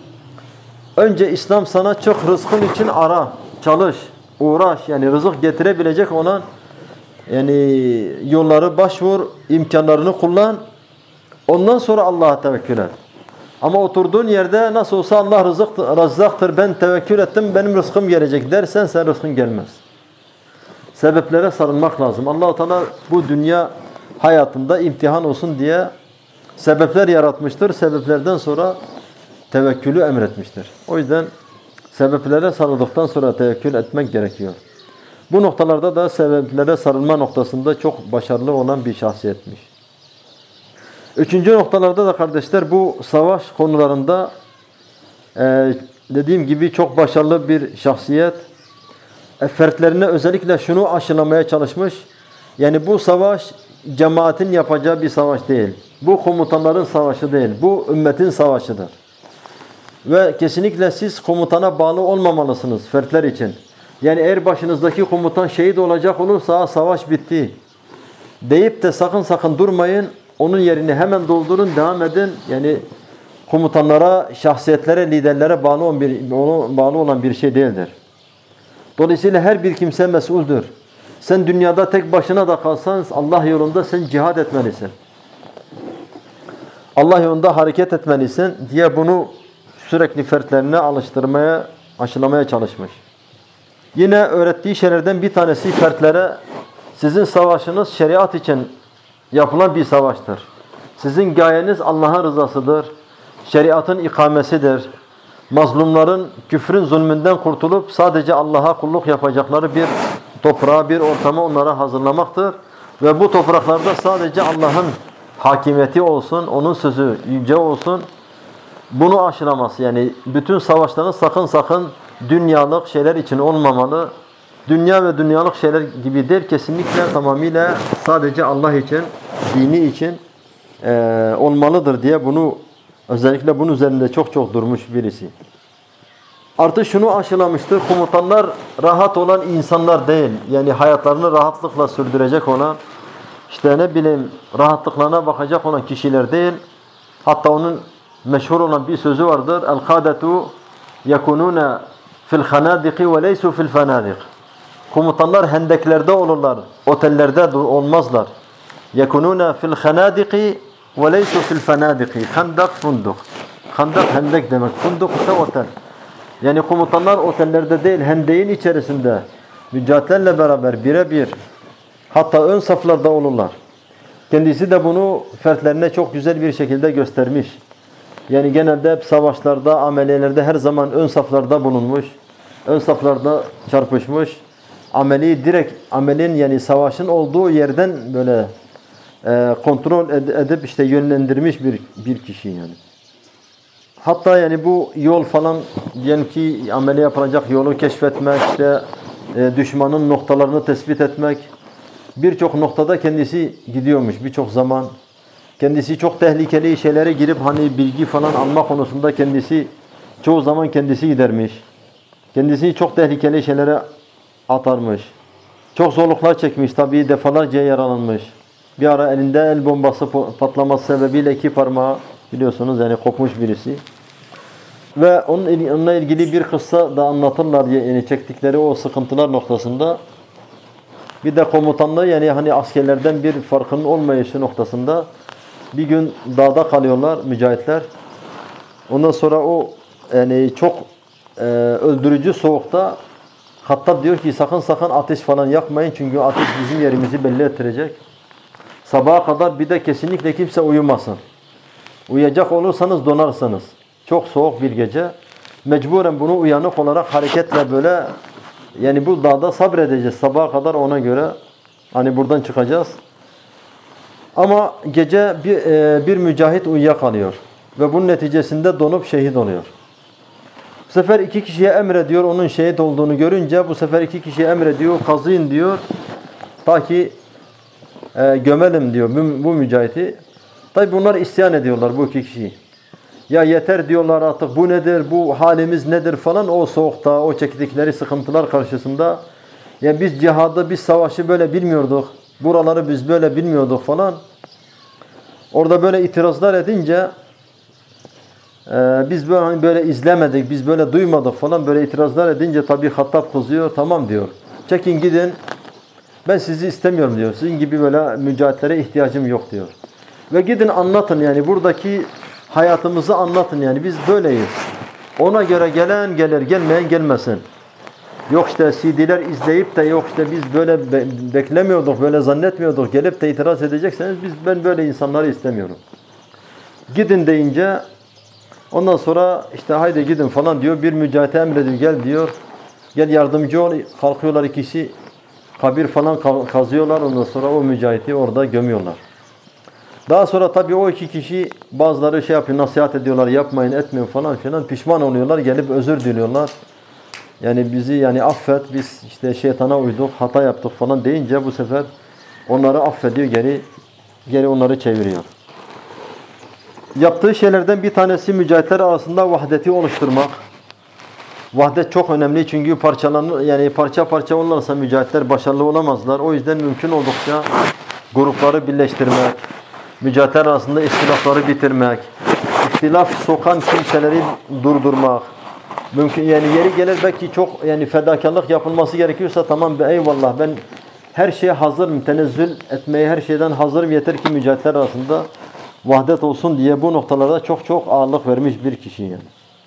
Önce İslam sana çok rızkın için ara, çalış, uğraş, yani rızık getirebilecek olan yani yolları başvur, imkanlarını kullan. Ondan sonra Allah'a tevekkül et. Ama oturduğun yerde nasıl olsa Allah razzaktır, ben tevekkül ettim, benim rızkım gelecek dersen sen rızkın gelmez. Sebeplere sarılmak lazım. Allah-u Teala bu dünya hayatında imtihan olsun diye sebepler yaratmıştır. Sebeplerden sonra tevekkülü emretmiştir. O yüzden sebeplere sarıldıktan sonra tevekkül etmek gerekiyor. Bu noktalarda da sebeplere sarılma noktasında çok başarılı olan bir şahsiyetmiş. Üçüncü noktalarda da kardeşler, bu savaş konularında dediğim gibi çok başarılı bir şahsiyet. Fertlerine özellikle şunu aşılamaya çalışmış. Yani bu savaş cemaatin yapacağı bir savaş değil. Bu komutanların savaşı değil. Bu ümmetin savaşıdır. Ve kesinlikle siz komutana bağlı olmamalısınız fertler için. Yani eğer başınızdaki komutan şehit olacak olursa savaş bitti deyip de sakın durmayın. Onun yerini hemen doldurun, devam edin. Yani komutanlara, şahsiyetlere, liderlere bağlı olan bir şey değildir. Dolayısıyla her bir kimse mesuldür. Sen dünyada tek başına da kalsan Allah yolunda sen cihad etmelisin. Allah yolunda hareket etmelisin diye bunu sürekli fertlerine aşılamaya çalışmış. Yine öğrettiği şeylerden bir tanesi fertlere, sizin savaşınız şeriat için yapılan bir savaştır. Sizin gayeniz Allah'ın rızasıdır. Şeriatın ikamesidir. Mazlumların küfrün zulmünden kurtulup sadece Allah'a kulluk yapacakları bir toprağı, bir ortamı onlara hazırlamaktır. Ve bu topraklarda sadece Allah'ın hakimiyeti olsun, onun sözü yüce olsun. Bunu aşılaması, yani bütün savaşların sakın dünyalık şeyler için olmamalı. Dünya ve dünyalık şeyler gibi değil, kesinlikle tamamıyla sadece Allah için, dini için olmalıdır diye bunu özellikle bunun üzerinde çok durmuş birisi. Artık şunu aşılamıştır, komutanlar rahat olan insanlar değil. Yani hayatlarını rahatlıkla sürdürecek olan, işte ne bileyim rahatlıklarına bakacak olan kişiler değil. Hatta onun meşhur olan bir sözü vardır. El-kâdetu yekunûne fil hanâdiki ve leysu fil fanâdik. Komutanlar hendeklerde olurlar, otellerde olmazlar. Yekunûne fil hanâdiki ve leysu fil fanâdiki. Handak, funduk. Handak, hendek demek. Funduk ise otel. Yani komutanlar otellerde değil, hendeğin içerisinde, mücahitlerle beraber birebir hatta ön saflarda olurlar. Kendisi de bunu fertlerine çok güzel bir şekilde göstermiş. Yani genelde hep savaşlarda, ameliyelerde her zaman ön saflarda bulunmuş. Ön saflarda çarpışmış. Amelin yani savaşın olduğu yerden böyle kontrol edip işte yönlendirmiş bir kişi yani. Hatta yani bu yol falan diyelim ki ameli yapılacak yolu keşfetmek, işte düşmanın noktalarını tespit etmek, birçok noktada kendisi gidiyormuş birçok zaman. Kendisi çok tehlikeli şeylere girip hani bilgi falan alma konusunda çoğu zaman kendisi gidermiş. Kendisi çok tehlikeli şeylere atarmış. Çok zorluklar çekmiş, tabii defalarca yaralanmış. Bir ara elinde el bombası patlaması sebebiyle 2 parmağı biliyorsunuz yani kopmuş birisi. Ve onunla ilgili bir kıssa da anlatırlar yani çektikleri o sıkıntılar noktasında. Bir de komutanlığı yani hani askerlerden bir farkının olmayışı noktasında bir gün dağda kalıyorlar mücahitler. Ondan sonra o yani çok öldürücü soğukta Hattab diyor ki sakın ateş falan yakmayın çünkü ateş bizim yerimizi belli ettirecek. Sabaha kadar bir de kesinlikle kimse uyumasın. Uyuyacak olursanız donarsınız. Çok soğuk bir gece. Mecburen bunu uyanık olarak hareketle böyle yani bu dağda sabredeceğiz sabaha kadar ona göre hani buradan çıkacağız. Ama gece bir mücahit uyuyakalıyor ve bunun neticesinde donup şehit oluyor. Bu sefer 2 kişiye emrediyor onun şehit olduğunu görünce bu sefer 2 kişiye emrediyor kazıyın diyor ta ki gömelim diyor bu mücahiti. Tabi bunlar isyan ediyorlar bu 2 kişi. Ya yeter diyorlar artık bu nedir, bu halimiz nedir falan o soğukta, o çektikleri sıkıntılar karşısında. Ya biz cihadı, biz savaşı böyle bilmiyorduk. Buraları biz böyle bilmiyorduk falan. Orada böyle itirazlar edince biz böyle izlemedik, biz böyle duymadık falan böyle itirazlar edince tabii Hattab kızıyor. Tamam diyor. Çekin gidin. Ben sizi istemiyorum diyor. Sizin gibi böyle mücahitlere ihtiyacım yok diyor. Ve gidin anlatın yani buradaki hayatımızı anlatın yani biz böyleyiz. Ona göre gelen gelir, gelmeyen gelmesin. Yok işte CD'ler izleyip de yok işte biz böyle beklemiyorduk, böyle zannetmiyorduk. Gelip de itiraz edecekseniz ben böyle insanları istemiyorum. Gidin deyince ondan sonra işte haydi gidin falan diyor. Bir mücahite emrediyor gel diyor. Gel yardımcı ol. Kalkıyorlar ikisi. Kabir falan kazıyorlar. Ondan sonra o mücahiti orada gömüyorlar. Daha sonra tabii o 2 kişi bazıları şey yapıyor, nasihat ediyorlar, yapmayın, etmeyin falan filan. Pişman oluyorlar, gelip özür diliyorlar. Yani bizi yani affet, biz işte şeytana uyduk, hata yaptık falan deyince bu sefer onları affediyor, geri onları çeviriyor. Yaptığı şeylerden bir tanesi mücahitler arasında vahdeti oluşturmak. Vahdet çok önemli çünkü parça parça olursa mücahitler başarılı olamazlar. O yüzden mümkün oldukça grupları birleştirmek, mücahitler arasında ihtilafları bitirmek, ihtilaf sokan kimseleri durdurmak. Mümkün yani yeri gelir belki çok yani fedakarlık yapılması gerekiyorsa tamam eyvallah ben her şeye hazırım, tenezzül etmeye her şeyden hazırım yeter ki mücahitler arasında vahdet olsun diye bu noktalarda çok ağırlık vermiş bir kişi yani.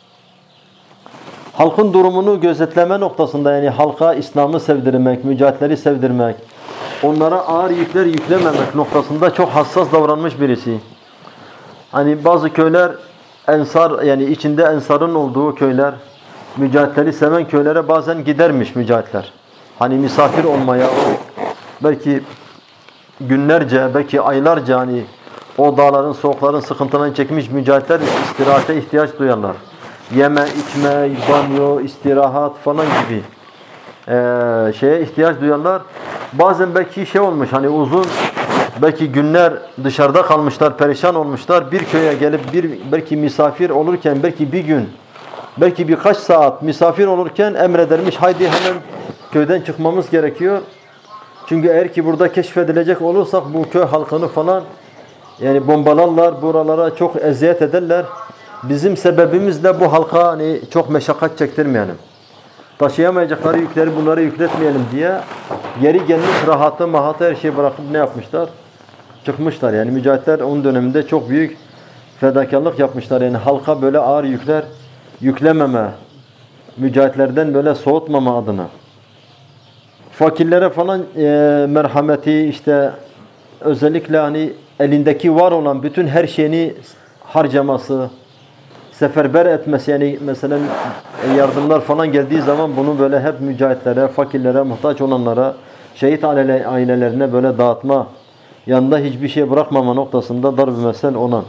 Halkın durumunu gözetleme noktasında yani halka İslam'ı sevdirmek, mücahitleri sevdirmek, onlara ağır yükler yüklememek noktasında çok hassas davranmış birisi. Hani bazı köyler ensar yani içinde ensarın olduğu köyler, mücahitleri seven köylere bazen gidermiş mücahitler. Hani misafir olmaya belki günlerce, belki aylarca hani o dağların, soğukların sıkıntılarını çekmiş mücahitler istirahate ihtiyaç duyarlar. Yeme, içme, banyo, istirahat falan gibi şeye ihtiyaç duyarlar. Bazen belki olmuş hani uzun belki günler dışarıda kalmışlar, perişan olmuşlar. Bir köye gelip belki misafir olurken belki bir gün belki birkaç saat misafir olurken emredermiş haydi hemen köyden çıkmamız gerekiyor. Çünkü eğer ki burada keşfedilecek olursak bu köy halkını falan yani bombalarlar, buralara çok eziyet ederler. Bizim sebebimizle bu halka hani çok meşakkat çektirmeyelim. Taşıyamayacakları yükleri bunlara yükletmeyelim diye geri gelmiş rahatı, mahatı her şeyi bırakıp ne yapmışlar? Çıkmışlar. Yani mücahitler onun döneminde çok büyük fedakarlık yapmışlar. Yani halka böyle ağır yükler yüklememe, mücahitlerden böyle soğutmama adına. fakirlere falan merhameti, işte özellikle hani elindeki var olan bütün her şeyini harcaması, seferber etmesi, yani mesela yardımlar falan geldiği zaman bunu böyle hep mücahitlere, fakirlere, muhtaç olanlara, şehit ailelerine böyle dağıtma, yanında hiçbir şey bırakmama noktasında darb-ı mesel olan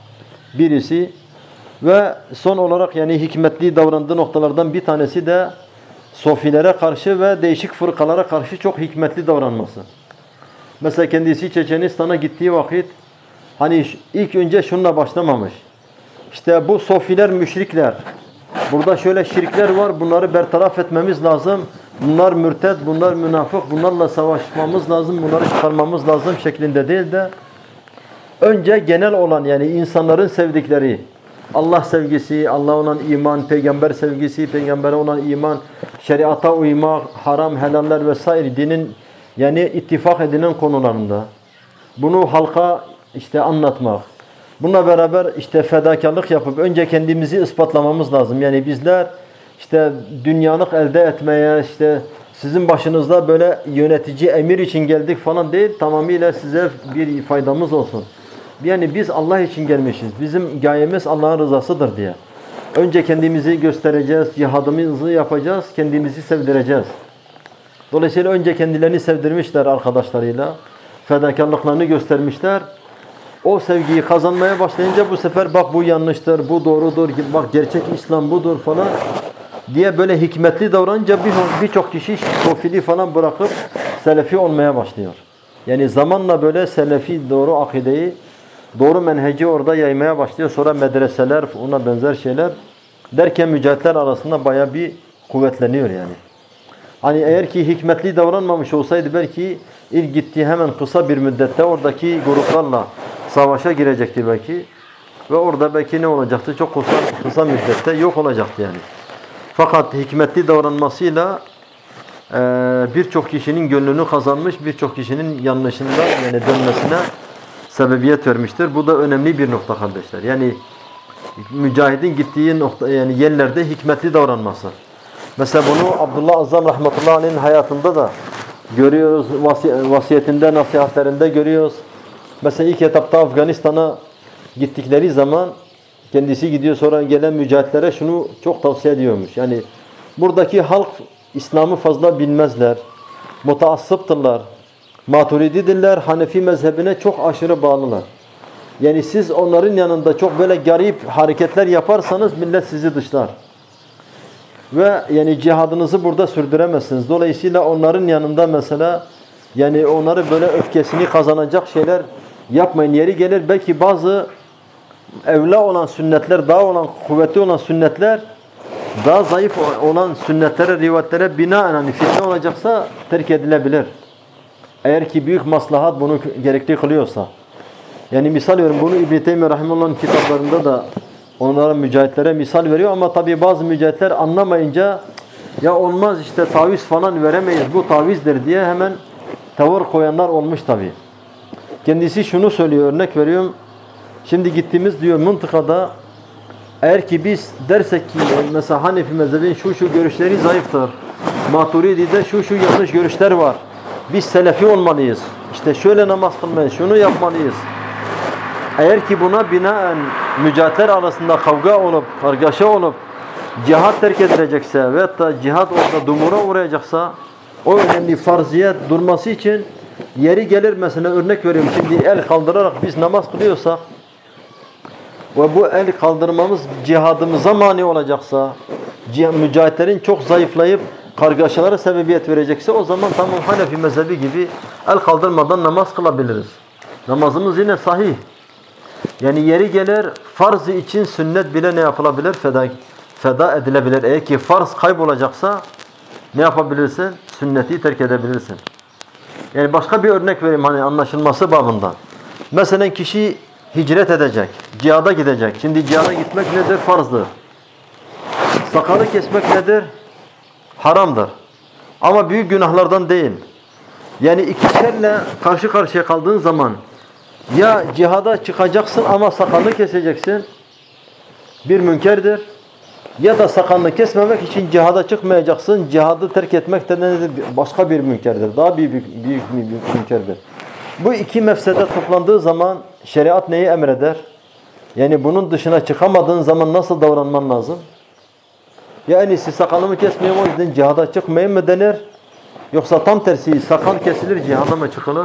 birisi. Ve son olarak yani hikmetli davrandığı noktalardan bir tanesi de sofilere karşı ve değişik fırkalara karşı çok hikmetli davranması. Mesela kendisi Çeçenistan'a gittiği vakit hani ilk önce şununla başlamamış. İşte bu sofiler müşrikler. Burada şöyle şirkler var. Bunları bertaraf etmemiz lazım. Bunlar mürted, bunlar münafık. Bunlarla savaşmamız lazım. Bunları çıkarmamız lazım şeklinde değil de önce genel olan yani insanların sevdikleri Allah sevgisi, Allah'a olan iman, peygamber sevgisi, peygambere olan iman, şeriata uymak, haram, helaller vesaire dinin yani ittifak edilen konularında bunu halka işte anlatmak. Bununla beraber işte fedakarlık yapıp önce kendimizi ispatlamamız lazım. Yani bizler işte dünyalık elde etmeye, işte sizin başınızda böyle yönetici, emir için geldik falan değil, tamamıyla size bir faydamız olsun. Yani biz Allah için gelmişiz. Bizim gayemiz Allah'ın rızasıdır diye. Önce kendimizi göstereceğiz, cihadımızı yapacağız, kendimizi sevdireceğiz. Dolayısıyla önce kendilerini sevdirmişler arkadaşlarıyla. Fedakarlıklarını göstermişler. O sevgiyi kazanmaya başlayınca bu sefer bak bu yanlıştır, bu doğrudur, bak gerçek İslam budur falan diye böyle hikmetli davranınca birçok kişi sofili falan bırakıp selefi olmaya başlıyor. Yani zamanla böyle selefi doğru akideyi, doğru menheci orada yaymaya başlıyor. Sonra medreseler, ona benzer şeyler derken mücahitler arasında baya bir kuvvetleniyor yani. Hani eğer ki hikmetli davranmamış olsaydı belki ilk gittiği hemen kısa bir müddette oradaki gruplarla savaşa girecekti belki. Ve orada belki ne olacaktı? Çok kısa müddette yok olacaktı yani. Fakat hikmetli davranmasıyla birçok kişinin gönlünü kazanmış, birçok kişinin yanlışından yani dönmesine sebebiyet vermiştir. Bu da önemli bir nokta kardeşler. Yani mücahidin gittiği nokta yani yerlerde hikmetli davranması. Mesela bunu Abdullah Azzam rahmetullahi aleyh'in hayatında da görüyoruz. Vasiyetinde, nasihatlerinde görüyoruz. Mesela ilk etapta Afganistan'a gittikleri zaman kendisi gidiyor, sonra gelen mücahitlere şunu çok tavsiye ediyormuş. Yani buradaki halk İslam'ı fazla bilmezler. Mutaassıptırlar. Maturididirler. Hanefi mezhebine çok aşırı bağlılar. Yani siz onların yanında çok böyle garip hareketler yaparsanız millet sizi dışlar. Ve yani cihadınızı burada sürdüremezsiniz. Dolayısıyla onların yanında mesela yani onları böyle öfkesini kazanacak şeyler yapmayın. Yeri gelir belki bazı evla olan sünnetler, daha olan kuvvetli olan sünnetler daha zayıf olan sünnetlere, rivayetlere binaen hani fitne olacaksa terk edilebilir. Eğer ki büyük maslahat bunu gerekli kılıyorsa. Yani misal veriyorum, bunu İbn-i Teymiye Rahimullah'ın kitaplarında da onlara mücahitlere misal veriyor ama tabi bazı mücahitler anlamayınca ya olmaz işte taviz falan veremeyiz, bu tavizdir diye hemen tavır koyanlar olmuş tabi. Kendisi şunu söylüyor, örnek veriyorum. Şimdi gittiğimiz diyor mıntıkada eğer ki biz dersek ki mesela Hanefi mezhebinin şu görüşleri zayıftır. Maturidi'de şu yanlış görüşler var. Biz selefi olmalıyız. İşte şöyle namaz kılmayız, şunu yapmalıyız. Eğer ki buna binaen mücahitler arasında kavga olup, kargaşa olup cihat terk edilecekse veyahut da cihat orada dumura uğrayacaksa o önemli farziyet durması için yeri gelir mesela örnek veriyorum. Şimdi el kaldırarak biz namaz kılıyorsak ve bu el kaldırmamız cihadımıza mani olacaksa, mücahitlerin çok zayıflayıp kargaşalara sebebiyet verecekse o zaman tamam Hanefi mezhebi gibi el kaldırmadan namaz kılabiliriz. Namazımız yine sahih. Yani yeri gelir farz için sünnet bile ne yapılabilir? Feda edilebilir. Eğer ki farz kaybolacaksa ne yapabilirsin? Sünneti terk edebilirsin. Yani başka bir örnek vereyim hani anlaşılması babından. Mesela kişi hicret edecek, cihada gidecek. Şimdi cihada gitmek nedir? Farzdır. Sakalı kesmek nedir? Haramdır. Ama büyük günahlardan değil. Yani ikişerle karşı karşıya kaldığın zaman ya cihada çıkacaksın ama sakalını keseceksin. Bir münkerdir. Ya da sakalını kesmemek için cihada çıkmayacaksın. Cihadı terk etmek de nedir? Başka bir münkerdir. Daha büyük bir münkerdir. Bu iki mefsede toplandığı zaman şeriat neyi emreder? Yani bunun dışına çıkamadığın zaman nasıl davranman lazım? Ya en iyisi sakalımı kesmeyeyim o yüzden cihada çıkmayayım mı denir? Yoksa tam tersi sakal kesilir cihada mı çıkılır?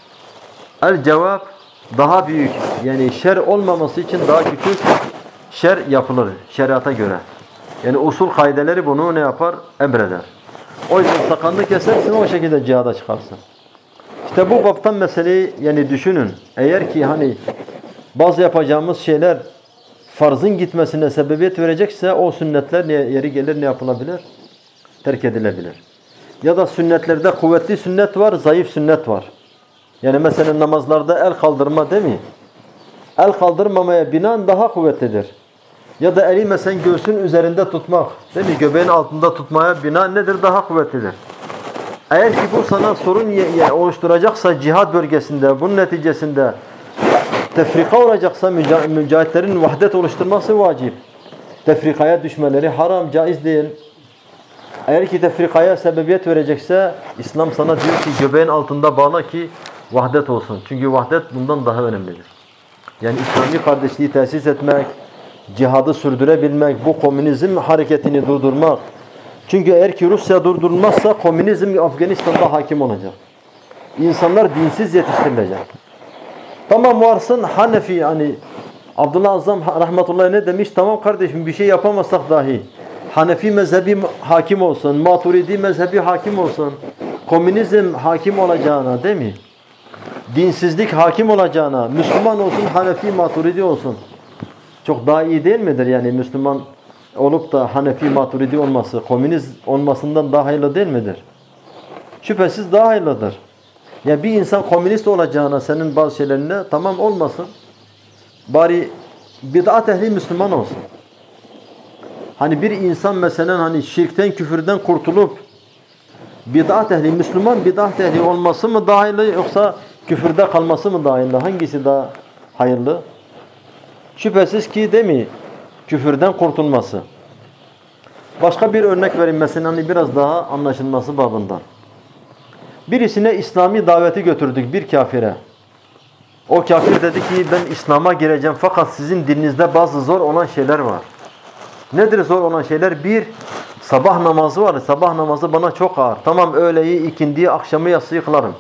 El cevap daha büyük, yani şer olmaması için daha küçük şer yapılır şeriata göre. Yani usul kaideleri bunu ne yapar? Emreder. O yüzden sakalını kesersin, o şekilde cihada çıkarsın. İşte bu baptan meseleyi yani düşünün. Eğer ki hani bazı yapacağımız şeyler farzın gitmesine sebebiyet verecekse o sünnetler yeri gelir ne yapılabilir? Terk edilebilir. Ya da sünnetlerde kuvvetli sünnet var, zayıf sünnet var. Yani mesela namazlarda el kaldırma değil mi? El kaldırmamaya binaen daha kuvvetlidir. Ya da eli mesela göğsün üzerinde tutmak, değil mi? Göbeğin altında tutmaya binaen nedir? Daha kuvvetlidir. Eğer ki bu sana sorun oluşturacaksa cihad bölgesinde, bunun neticesinde tefrika olacaksa mücahitlerin vahdet oluşturması vacip. Tefrikaya düşmeleri haram, caiz değil. Eğer ki tefrikaya sebebiyet verecekse İslam sana diyor ki göbeğin altında bağla ki vahdet olsun. Çünkü vahdet bundan daha önemlidir. Yani İslami kardeşliği tesis etmek, cihadı sürdürebilmek, bu komünizm hareketini durdurmak. Çünkü eğer ki Rusya durdurulmazsa komünizm Afganistan'da hakim olacak. İnsanlar dinsiz yetiştirilecek. Tamam varsın Hanefi hani Abdullah Azzam rahmetullahi ne demiş? Tamam kardeşim bir şey yapamazsak dahi Hanefi mezhebi hakim olsun, Maturidi mezhebi hakim olsun, komünizm hakim olacağına değil mi? Dinsizlik hakim olacağına, Müslüman olsun, Hanefi Maturidi olsun. Çok daha iyi değil midir yani Müslüman olup da Hanefi Maturidi olması, komünist olmasından daha hayırlı değil midir? Şüphesiz daha hayırlıdır. Ya bir insan komünist olacağına senin bazı şeylerine tamam olmasın. Bari bid'at ehli Müslüman olsun. Hani bir insan mesela hani şirkten, küfürden kurtulup bid'at ehli, Müslüman bid'at ehli olması mı daha hayırlı yoksa küfürde kalması mı daha hayırlı? Hangisi daha hayırlı? Şüphesiz ki değil mi? Küfürden kurtulması. Başka bir örnek vereyim mesela hani biraz daha anlaşılması babından. Birisine İslami daveti götürdük bir kafire. O kafir dedi ki ben İslam'a gireceğim fakat sizin dininizde bazı zor olan şeyler var. Nedir zor olan şeyler? Bir, sabah namazı var. Sabah namazı bana çok ağır. Tamam öğleyi, ikindiyi, akşamı, yatsıyı kılarım.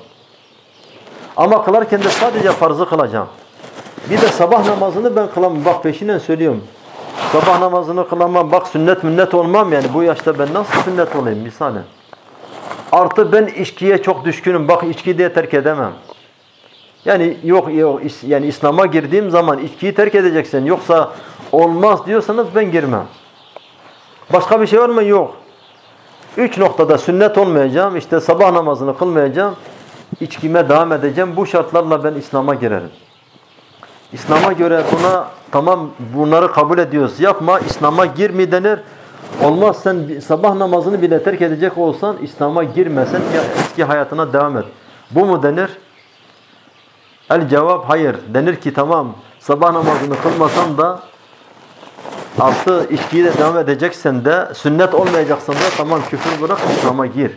Ama kılarken de sadece farzı kılacağım. Bir de sabah namazını ben kılamam. Bak peşinen söylüyorum. Sabah namazını kılamam. Bak sünnet münnet olmam yani. Bu yaşta ben nasıl sünnet olayım misalen. Artı ben içkiye çok düşkünüm. Bak içki diye terk edemem. Yani yok yani İslam'a girdiğim zaman içkiyi terk edeceksin. Yoksa olmaz diyorsanız ben girmem. Başka bir şey var mı? Yok. 3 noktada sünnet olmayacağım. İşte sabah namazını kılmayacağım. İçkime devam edeceğim. Bu şartlarla ben İslam'a girerim. İslam'a göre buna tamam bunları kabul ediyoruz. Yapma İslam'a gir mi denir. Olmaz sen sabah namazını bile terk edecek olsan İslam'a girmesen ya eski hayatına devam et. Bu mu denir? El cevap hayır. Denir ki tamam sabah namazını kılmasan da artı içkiyi de devam edeceksen de sünnet olmayacaksan da tamam küfür bırak İslam'a gir.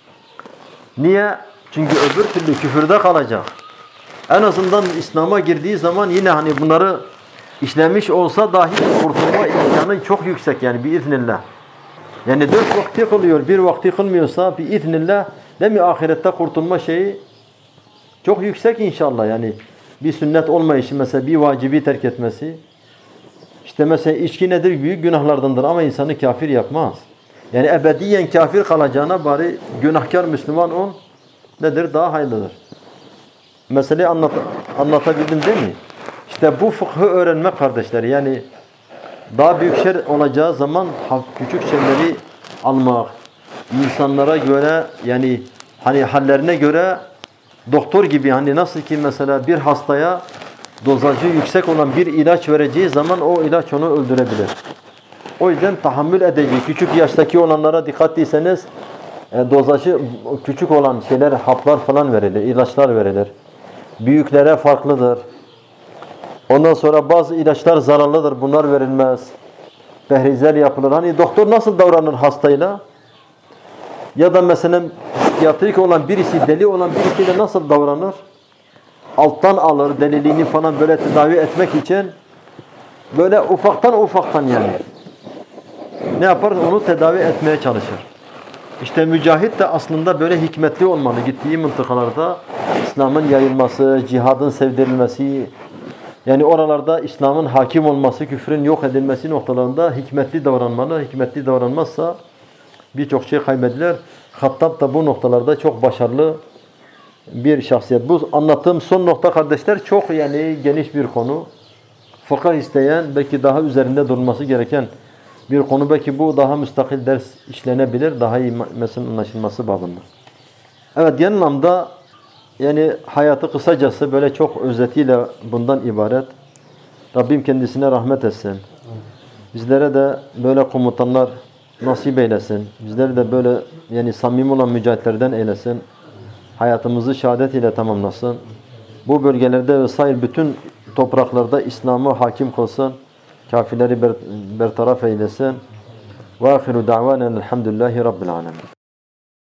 Niye? Çünkü öbür türlü küfürde kalacak. En azından İslam'a girdiği zaman yine hani bunları işlemiş olsa dahi kurtulma imkanı çok yüksek yani biiznillah. Yani 4 vakti kılıyor, 1 vakti kılmıyorsa biiznillah değil mi ahirette kurtulma şeyi çok yüksek inşallah yani bir sünnet olmayışı mesela bir vacibi terk etmesi. İşte mesela içki nedir? Büyük günahlardandır ama insanı kafir yapmaz. Yani ebediyen kafir kalacağına bari günahkar Müslüman ol nedir? Daha hayırlıdır. Meseleyi anlatabildim değil mi? İşte bu fıkhı öğrenmek kardeşler yani daha büyük şer olacağı zaman küçük şeyleri almak, insanlara göre yani hani hallerine göre doktor gibi hani nasıl ki mesela bir hastaya dozajı yüksek olan bir ilaç vereceği zaman o ilaç onu öldürebilir. O yüzden tahammül edici küçük yaştaki olanlara dikkatliyseniz dozajı küçük olan şeyler haplar falan verilir, ilaçlar verilir. Büyüklere farklıdır. Ondan sonra bazı ilaçlar zararlıdır. Bunlar verilmez. perhizler yapılır. Hani doktor nasıl davranır hastayla? Ya da mesela psikiyatrik olan birisi, deli olan birisiyle nasıl davranır? Alttan alır deliliğini falan böyle tedavi etmek için böyle ufaktan yani. Ne yapar? Onu tedavi etmeye çalışır. İşte mücahit de aslında böyle hikmetli olmalı. Gittiği mıntıkalarda İslam'ın yayılması, cihadın sevdirilmesi, yani oralarda İslam'ın hakim olması, küfrün yok edilmesi noktalarında hikmetli davranmalı. Hikmetli davranmazsa birçok şey kaybedilir. Hattab da bu noktalarda çok başarılı bir şahsiyet. Bu anlattığım son nokta kardeşler çok yani geniş bir konu. Fıkıh isteyen, belki daha üzerinde durulması gereken bir konu. Belki bu daha müstakil ders işlenebilir, daha iyi mesela anlaşılması babında. Evet, genel anlamda yani hayatı kısacası böyle çok özetiyle bundan ibaret. Rabbim kendisine rahmet etsin. Bizlere de böyle komutanlar nasip eylesin. Bizleri de böyle yani samimi olan mücahitlerden eylesin. Hayatımızı şehadet ile tamamlasın. Bu bölgelerde vesaire bütün topraklarda İslam'ı hakim kılsın. Kafirleri bertaraf eylesin. Ve ahiru da'vanen elhamdülillahi rabbil alemin.